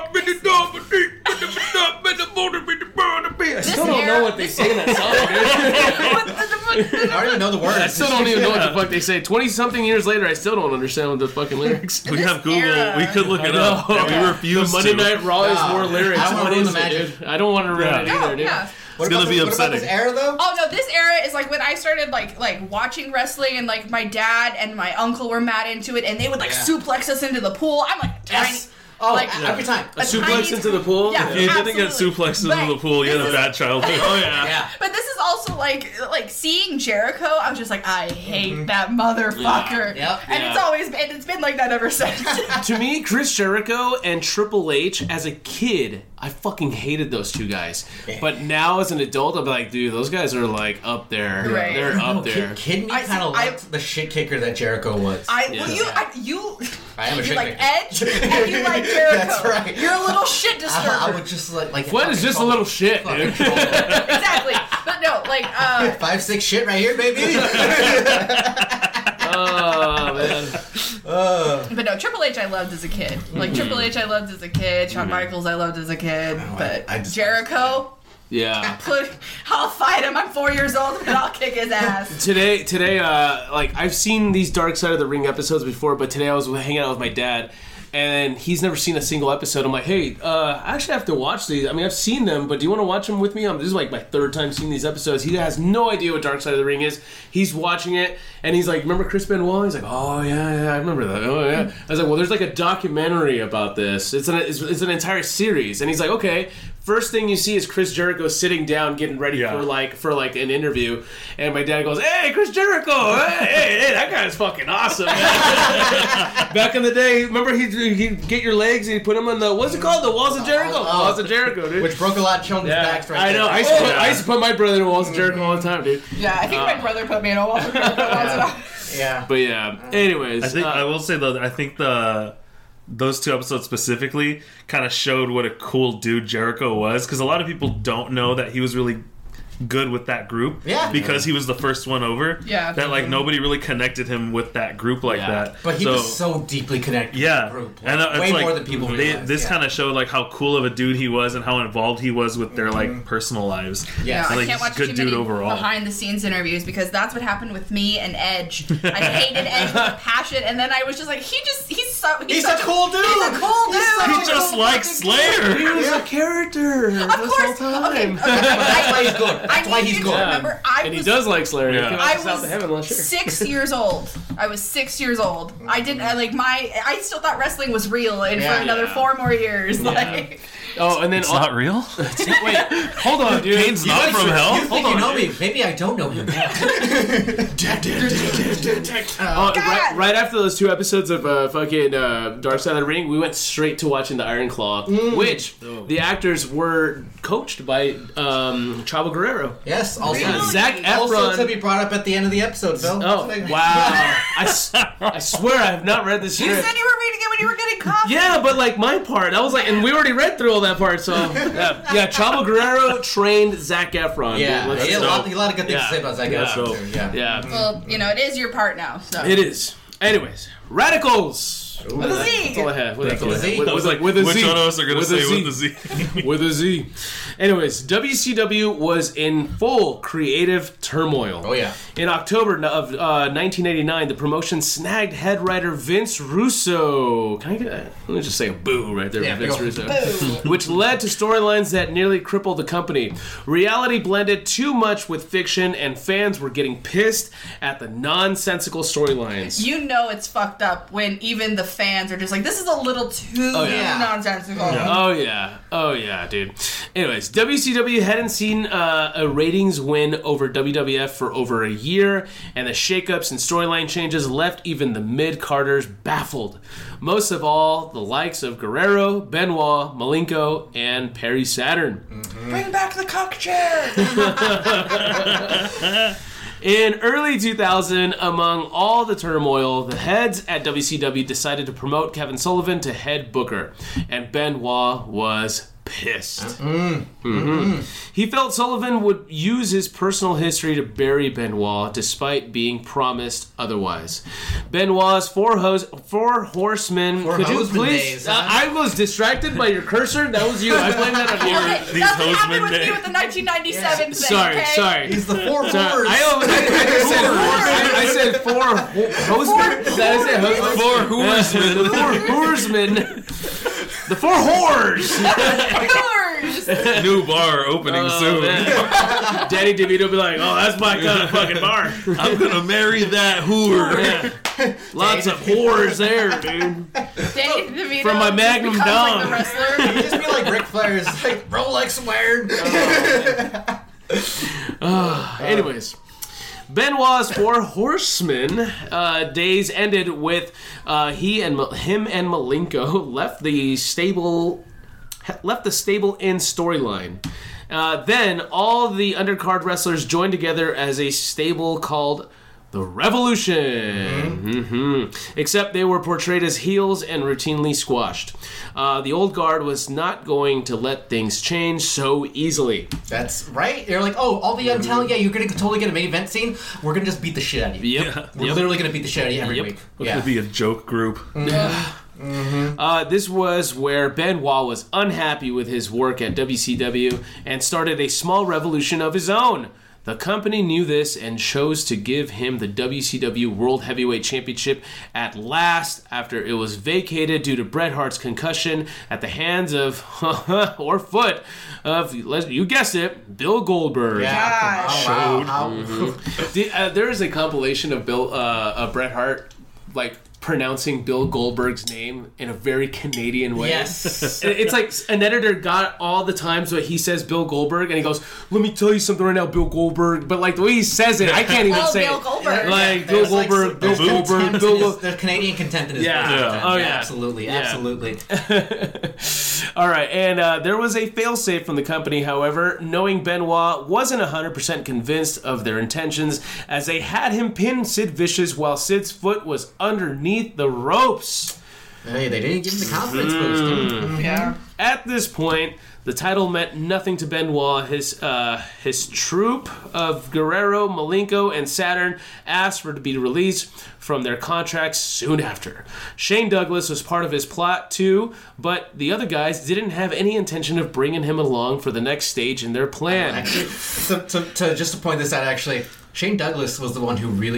I still don't know what they say in that song, dude. I don't even know the words. I still don't even know what the fuck they say. 20-something years later, I still don't understand what the fucking lyrics. We have Google. era. We could look it up. know. And we refuse Monday to. Night Raw is more lyrics. I don't wanna What ruin is the it, magic. dude? I don't want to ruin it either, dude. Yeah. What It's gonna about be this, what about upsetting. this era, though? Oh no, this era is like when I started like watching wrestling, and like my dad and my uncle were mad into it, and they would like suplex us into the pool. I'm like tiny. Yes. Oh, like, every time. A suplex tiny- into the pool? Yeah, If you didn't get absolutely. suplexed into the pool, you had a bad childhood. Oh, yeah. Yeah. But this is also like seeing Jericho. I was just like, I hate that motherfucker. Yep. And it's been like that ever since. To me, Chris Jericho and Triple H, as a kid, I fucking hated those two guys. But now, as an adult, I'm like, dude, those guys are like up there. Right. They're up there. Kid me I- kind of I- liked the shit kicker that Jericho was. I am a you shit like kicker. Edge and you like Jericho. That's right. You're a little shit disturber. I would just like Fled is just a little shit, dude. Exactly. But no, like 5'6" shit right here, baby. Oh, man. but no, Triple H I loved as a kid. Like Triple H I loved as a kid. Shawn Michaels I loved as a kid. But I just- Jericho, Yeah. I'll fight him. I'm 4 years old and I'll kick his ass. Today, like, I've seen these Dark Side of the Ring episodes before, but today I was hanging out with my dad, and he's never seen a single episode. I'm like, hey, I actually have to watch these. I mean, I've seen them, but do you want to watch them with me? This is like my third time seeing these episodes. He has no idea what Dark Side of the Ring is. He's watching it, and he's like, remember Chris Benoit? He's like, oh, yeah, I remember that. Oh, yeah. I was like, well, there's like a documentary about this. It's an entire series. And he's like, okay. First thing you see is Chris Jericho sitting down, getting ready for an interview, and my dad goes, "Hey, Chris Jericho! Hey, that guy's fucking awesome." Back in the day, remember he'd get your legs and he'd put them on the what's it called, the Walls of Jericho? Walls of Jericho, dude. Which broke a lot of children's backs right I know. there. I used to put my brother in the Walls of Jericho all the time, dude. Yeah, I think my brother put me in a wall. Yeah. But yeah. Anyways, I think I will say though, I think those two episodes specifically kind of showed what a cool dude Jericho was, because a lot of people don't know that he was really good with that group. Yeah. Because he was the first one over. Yeah. That like nobody really connected him with that group like that. But he was so deeply connected yeah, with the group. and it's way like, more than people realize. This yeah. kind of showed like how cool of a dude he was and how involved he was with their like personal lives. Yes. And, I like, can't he's a watch good too dude many overall. behind the scenes interviews because that's what happened with me and Edge. I hated Edge with a passion, and then I was just like, he's He's a cool dude. He's a cool dude. He's He just just like Slayer. He was a character this course. whole time. That's why he's good. That's why need he's you good. to remember, I And he was does like Slayer. Yeah. He I comes out was to heaven last year. 6 years old. I was 6 years old. I still thought wrestling was real, and for another 4 more years. Like, Oh, and then It's not real. wait, hold on, dude. Kane's not from hell. You think you know me? Maybe I don't know him. Right after those 2 episodes of fucking Dark Side of the Ring, we went straight to watching the Iron Claw, which the actors were coached by Chavo Guerrero. Yes. Also, Really? Zac Efron. also to be brought up at the end of the episode, Phil. Oh, wow. I swear I have not read this you script. said you were reading it when you were getting coffee. Yeah, but like my part, I was like, and we already read through all that part, so yeah. Chavo Guerrero trained Zac Efron. Yeah, dude. he had a lot of good things Yeah. to say about Zac Yeah. Efron. too, Yeah. Yeah, Well, it is your part now. So it is. Anyways, Radicals. With a Z. That's all I have. That's all I have. Z. With- I was with- with a Which Z. one of us are going to With a say Z. with the Z? With a Z. Anyways, WCW was in full creative turmoil. Oh, yeah. In October of 1989, the promotion snagged head writer Vince Russo. Can I get that? Let me just say a boo right there Yeah, for Vince go. Russo. Which led to storylines that nearly crippled the company. Reality blended too much with fiction, and fans were getting pissed at the nonsensical storylines. You know it's fucked up when even the fans are just like, this is a little too yeah. nonsensical. Oh yeah, dude. Anyways, WCW hadn't seen a ratings win over WWF for over a year, and the shakeups and storyline changes left even the mid-carders baffled. Most of all, the likes of Guerrero, Benoit, Malenko, and Perry Saturn. Bring back the cock chair. In early 2000, among all the turmoil, the heads at WCW decided to promote Kevin Sullivan to head booker, and Benoit was pissed. He felt Sullivan would use his personal history to bury Benoit, despite being promised otherwise. Benoit's Four Horsemen. Could you Horsemen please? days, huh? I was distracted by your cursor. That was you. I blame that on you. Okay, These that's what happened Hoseman with me days. with the 1997 thing. Sorry, okay? sorry. He's the four Sorry, horrors. I said four horsemen. Did I say husband? Four horsemen. The four horsemen. The four whores. Yours. New bar opening soon. Danny DeVito be like, oh, that's my kind of fucking bar. I'm gonna marry that whore. Yeah. Lots of whores there, dude. Danny DeVito From my Magnum becomes Dom. like the wrestler. You just be like Ric Flair. It's like Rolex wearing. Anyways, Benoit's Four Horsemen days ended with him and Malenko left the stable in storyline. Then all the undercard wrestlers joined together as a stable called the Revolution. Except they were portrayed as heels and routinely squashed. The old guard was not going to let things change so easily. That's right. You're like, oh, all the young talent. Yeah, you're gonna totally get a main event scene. We're gonna just beat the shit out of you. Yep. We're literally gonna beat the shit out of you every Yep. week. It's Yeah. gonna be a joke group. This was where Benoit was unhappy with his work at WCW and started a small revolution of his own. The company knew this and chose to give him the WCW World Heavyweight Championship at last after it was vacated due to Bret Hart's concussion at the hands of, or foot of, you guessed it, Bill Goldberg. Yeah. Gosh. Oh, wow. There is a compilation of Bret Hart, like, pronouncing Bill Goldberg's name in a very Canadian way. Yes. It's like an editor got all the times where he says Bill Goldberg and he goes, let me tell you something right now, Bill Goldberg. But like the way he says it, I can't even Oh, say Bill it. Goldberg. Like Bill There's like Goldberg, some- Bill there's Goldberg, contempt Bill in his- Goldberg. There's Canadian contempt in his Yeah. voice. Yeah. Oh, yeah. Absolutely. Yeah. Absolutely. All right, and there was a failsafe from the company, however, knowing Benoit wasn't 100% convinced of their intentions, as they had him pin Sid Vicious while Sid's foot was underneath the ropes. Hey, they didn't give him the confidence boost. Yeah. At this point, the title meant nothing to Benoit. His troupe of Guerrero, Malenko, and Saturn asked for to be released from their contracts soon after. Shane Douglas was part of his plot too, but the other guys didn't have any intention of bringing him along for the next stage in their plan. Actually, just to point this out, actually, Shane Douglas was the one who really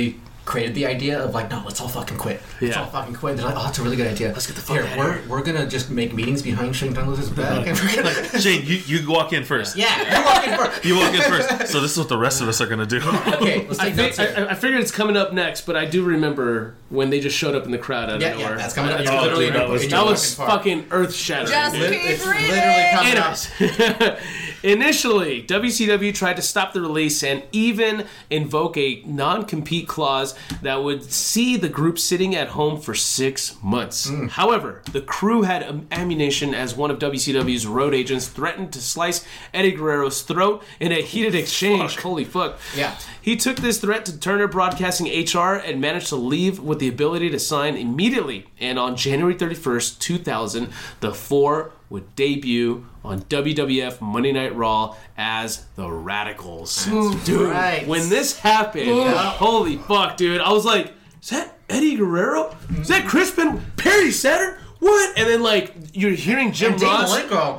created the idea of like, no, let's all fucking quit. Let's Yeah. all fucking quit. They're like, oh, that's a really good idea. Let's get the fuck out of Here, here. we're gonna just make meetings behind Shane Douglas's back. And we're gonna... Shane, you walk in first. Yeah, you're walking first. You walk in first. So this is what the rest of us are gonna do. Okay, let's take notes here. I figured it's coming up next, but I do remember when they just showed up in the crowd out of nowhere. Yeah, that's coming up. That's It's literally dude, that was- in That your was fucking fucking earth-shattering. Just dude. keep It's reading. literally coming up. Anyways, initially, WCW tried to stop the release and even invoke a non-compete clause that would see the group sitting at home for 6 months. However, the crew had ammunition as one of WCW's road agents threatened to slice Eddie Guerrero's throat in a heated exchange. Holy fuck. Yeah. He took this threat to Turner Broadcasting HR and managed to leave with the ability to sign immediately. And on January 31st, 2000, the Four would debut on WWF Monday Night Raw as the Radicals. Dude, right. when this happened, holy fuck, dude. I was like, is that Eddie Guerrero? Is that Chris Perry Saturn? What? And then like you're hearing Jim And Dean Ross. Malenko.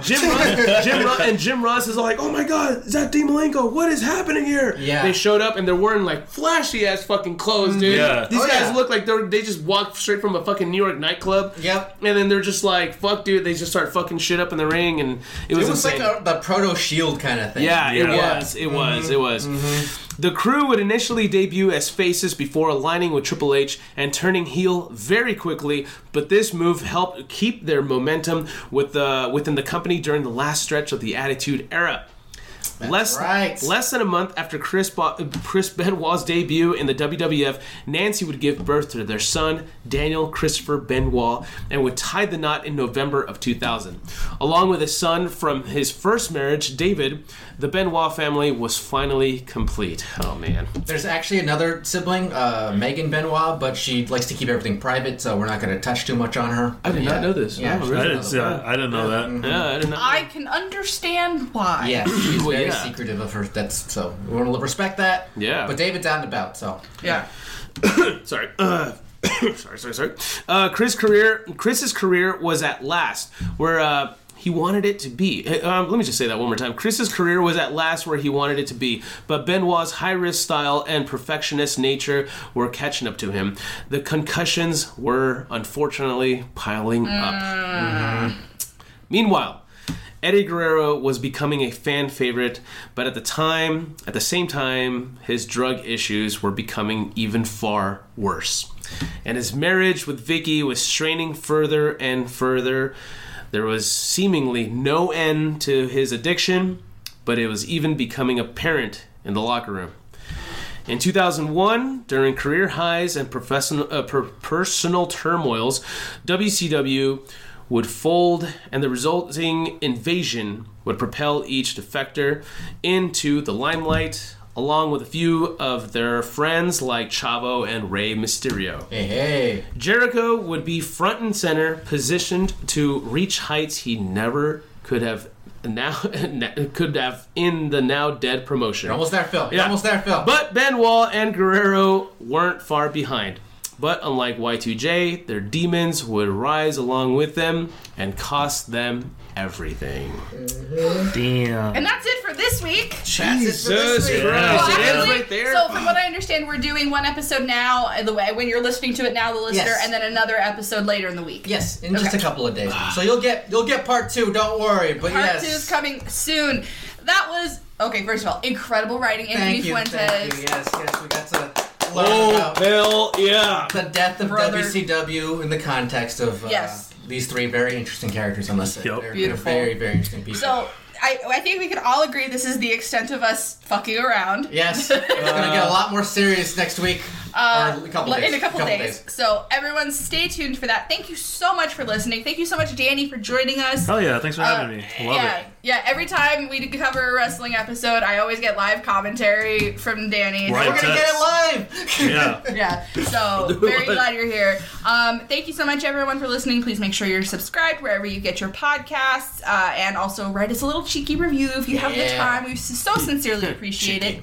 Jim Ross is all like, "Oh my God, is that Dean Malenko? What is happening here?" Yeah. They showed up and they're wearing like flashy ass fucking clothes, dude. Yeah. These Oh, guys yeah. look like they just walked straight from a fucking New York nightclub. Yep. And then they're just like, "Fuck, dude!" They just start fucking shit up in the ring, and it was It was insane. like the proto Shield kind of thing. Yeah, Yeah. it was. The crew would initially debut as faces before aligning with Triple H and turning heel very quickly, but this move helped keep their momentum within the company during the last stretch of the Attitude Era. right. Less than a month after Chris Benoit's debut in the WWF, Nancy would give birth to their son, Daniel Christopher Benoit, and would tie the knot in November of 2000. Along with his son from his first marriage, David, the Benoit family was finally complete. Oh, man. There's actually another sibling, Megan Benoit, but she likes to keep everything private, so we're not going to touch too much on her. I did not know this. Yeah, Oh, she's I really? didn't, I didn't know that. Yeah, I didn't know. I can understand why. Yeah, she's Well, very yeah. secretive of her. That's so we want to respect that. Yeah. But David's out and about, so Yeah. Sorry. sorry. Chris's career was at last where he wanted it to be. Let me just say that one more time. Chris's career was at last where he wanted it to be, but Benoit's high-risk style and perfectionist nature were catching up to him. The concussions were, unfortunately, piling up. Meanwhile, Eddie Guerrero was becoming a fan favorite, but at the same time, his drug issues were becoming even far worse. And his marriage with Vicky was straining further and further. There was seemingly no end to his addiction, but it was even becoming apparent in the locker room. In 2001, during career highs and personal turmoils, WCW would fold, and the resulting invasion would propel each defector into the limelight, along with a few of their friends like Chavo and Rey Mysterio. hey. Jericho would be front and center, positioned to reach heights he never could have in the now dead promotion. You're almost there, Phil. You're almost there, Phil. But Benoit and Guerrero weren't far behind. But unlike Y2J, their demons would rise along with them and cost them everything. Damn. And that's it for this week. That's it for this Jesus week. Christ. Well, It ends actually, right there. So from what I understand, we're doing one episode now, the way when you're listening to it now, the listener, Yes. and then another episode later in the week. Yes, in just Okay. a couple of days. So you'll get part 2. Don't worry. But Part yes, 2 is coming soon. That was okay. First of all, incredible writing, Anthony Thank you. Fuentes. Thank you. Yes, we got to learn Oh, about hell yeah. the death of Brother. WCW in the context of Yes. these 3 very interesting characters on the set. Yep. They're Beautiful. very, very interesting people. So I think we can all agree this is the extent of us fucking around. yes, it's gonna get a lot more serious next week. Or a couple days. In a couple days. So everyone stay tuned for that. Thank you so much for listening. Thank you so much, Danny, for joining us. Oh yeah, thanks for having me. Love it. Yeah, every time we cover a wrestling episode, I always get live commentary from Danny. Right. So We're gonna get it live. Yeah. yeah, so very glad you're here. Thank you so much, everyone, for listening. Please make sure you're subscribed wherever you get your podcasts, and also write us a little cheeky review if you have the Yeah. time. We so sincerely appreciate it.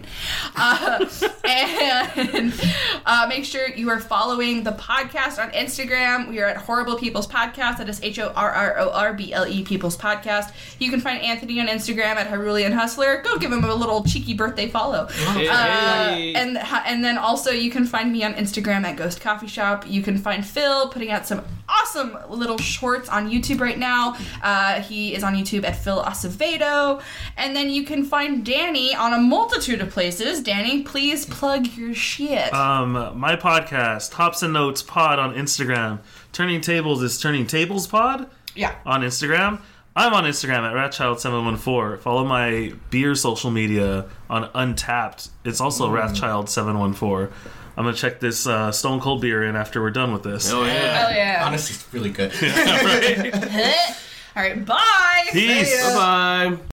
And make sure you are following the podcast on Instagram. We are at Horrible People's Podcast. That is HORRORBLE People's Podcast. You can find Anthony on Instagram at Herulian Hustler. Go give him a little cheeky birthday follow. Hey. And then also you can find me on Instagram at Ghost Coffee Shop. You can find Phil putting out some awesome little shorts on YouTube right now. He is on YouTube at Phil Acevedo. And then you can find Danny on a multitude of places. Danny, please plug your shit. My podcast, Hops and Notes Pod on Instagram. Turning Tables is Turning Tables Pod. Yeah. On Instagram. I'm on Instagram at Ratchild714. Follow my beer social media on Untapped. It's also Ratchild714. I'm gonna check this Stone Cold beer in after we're done with this. Oh yeah. Hell yeah. Honestly, it's really good. Right? All right, bye. Peace. Bye bye.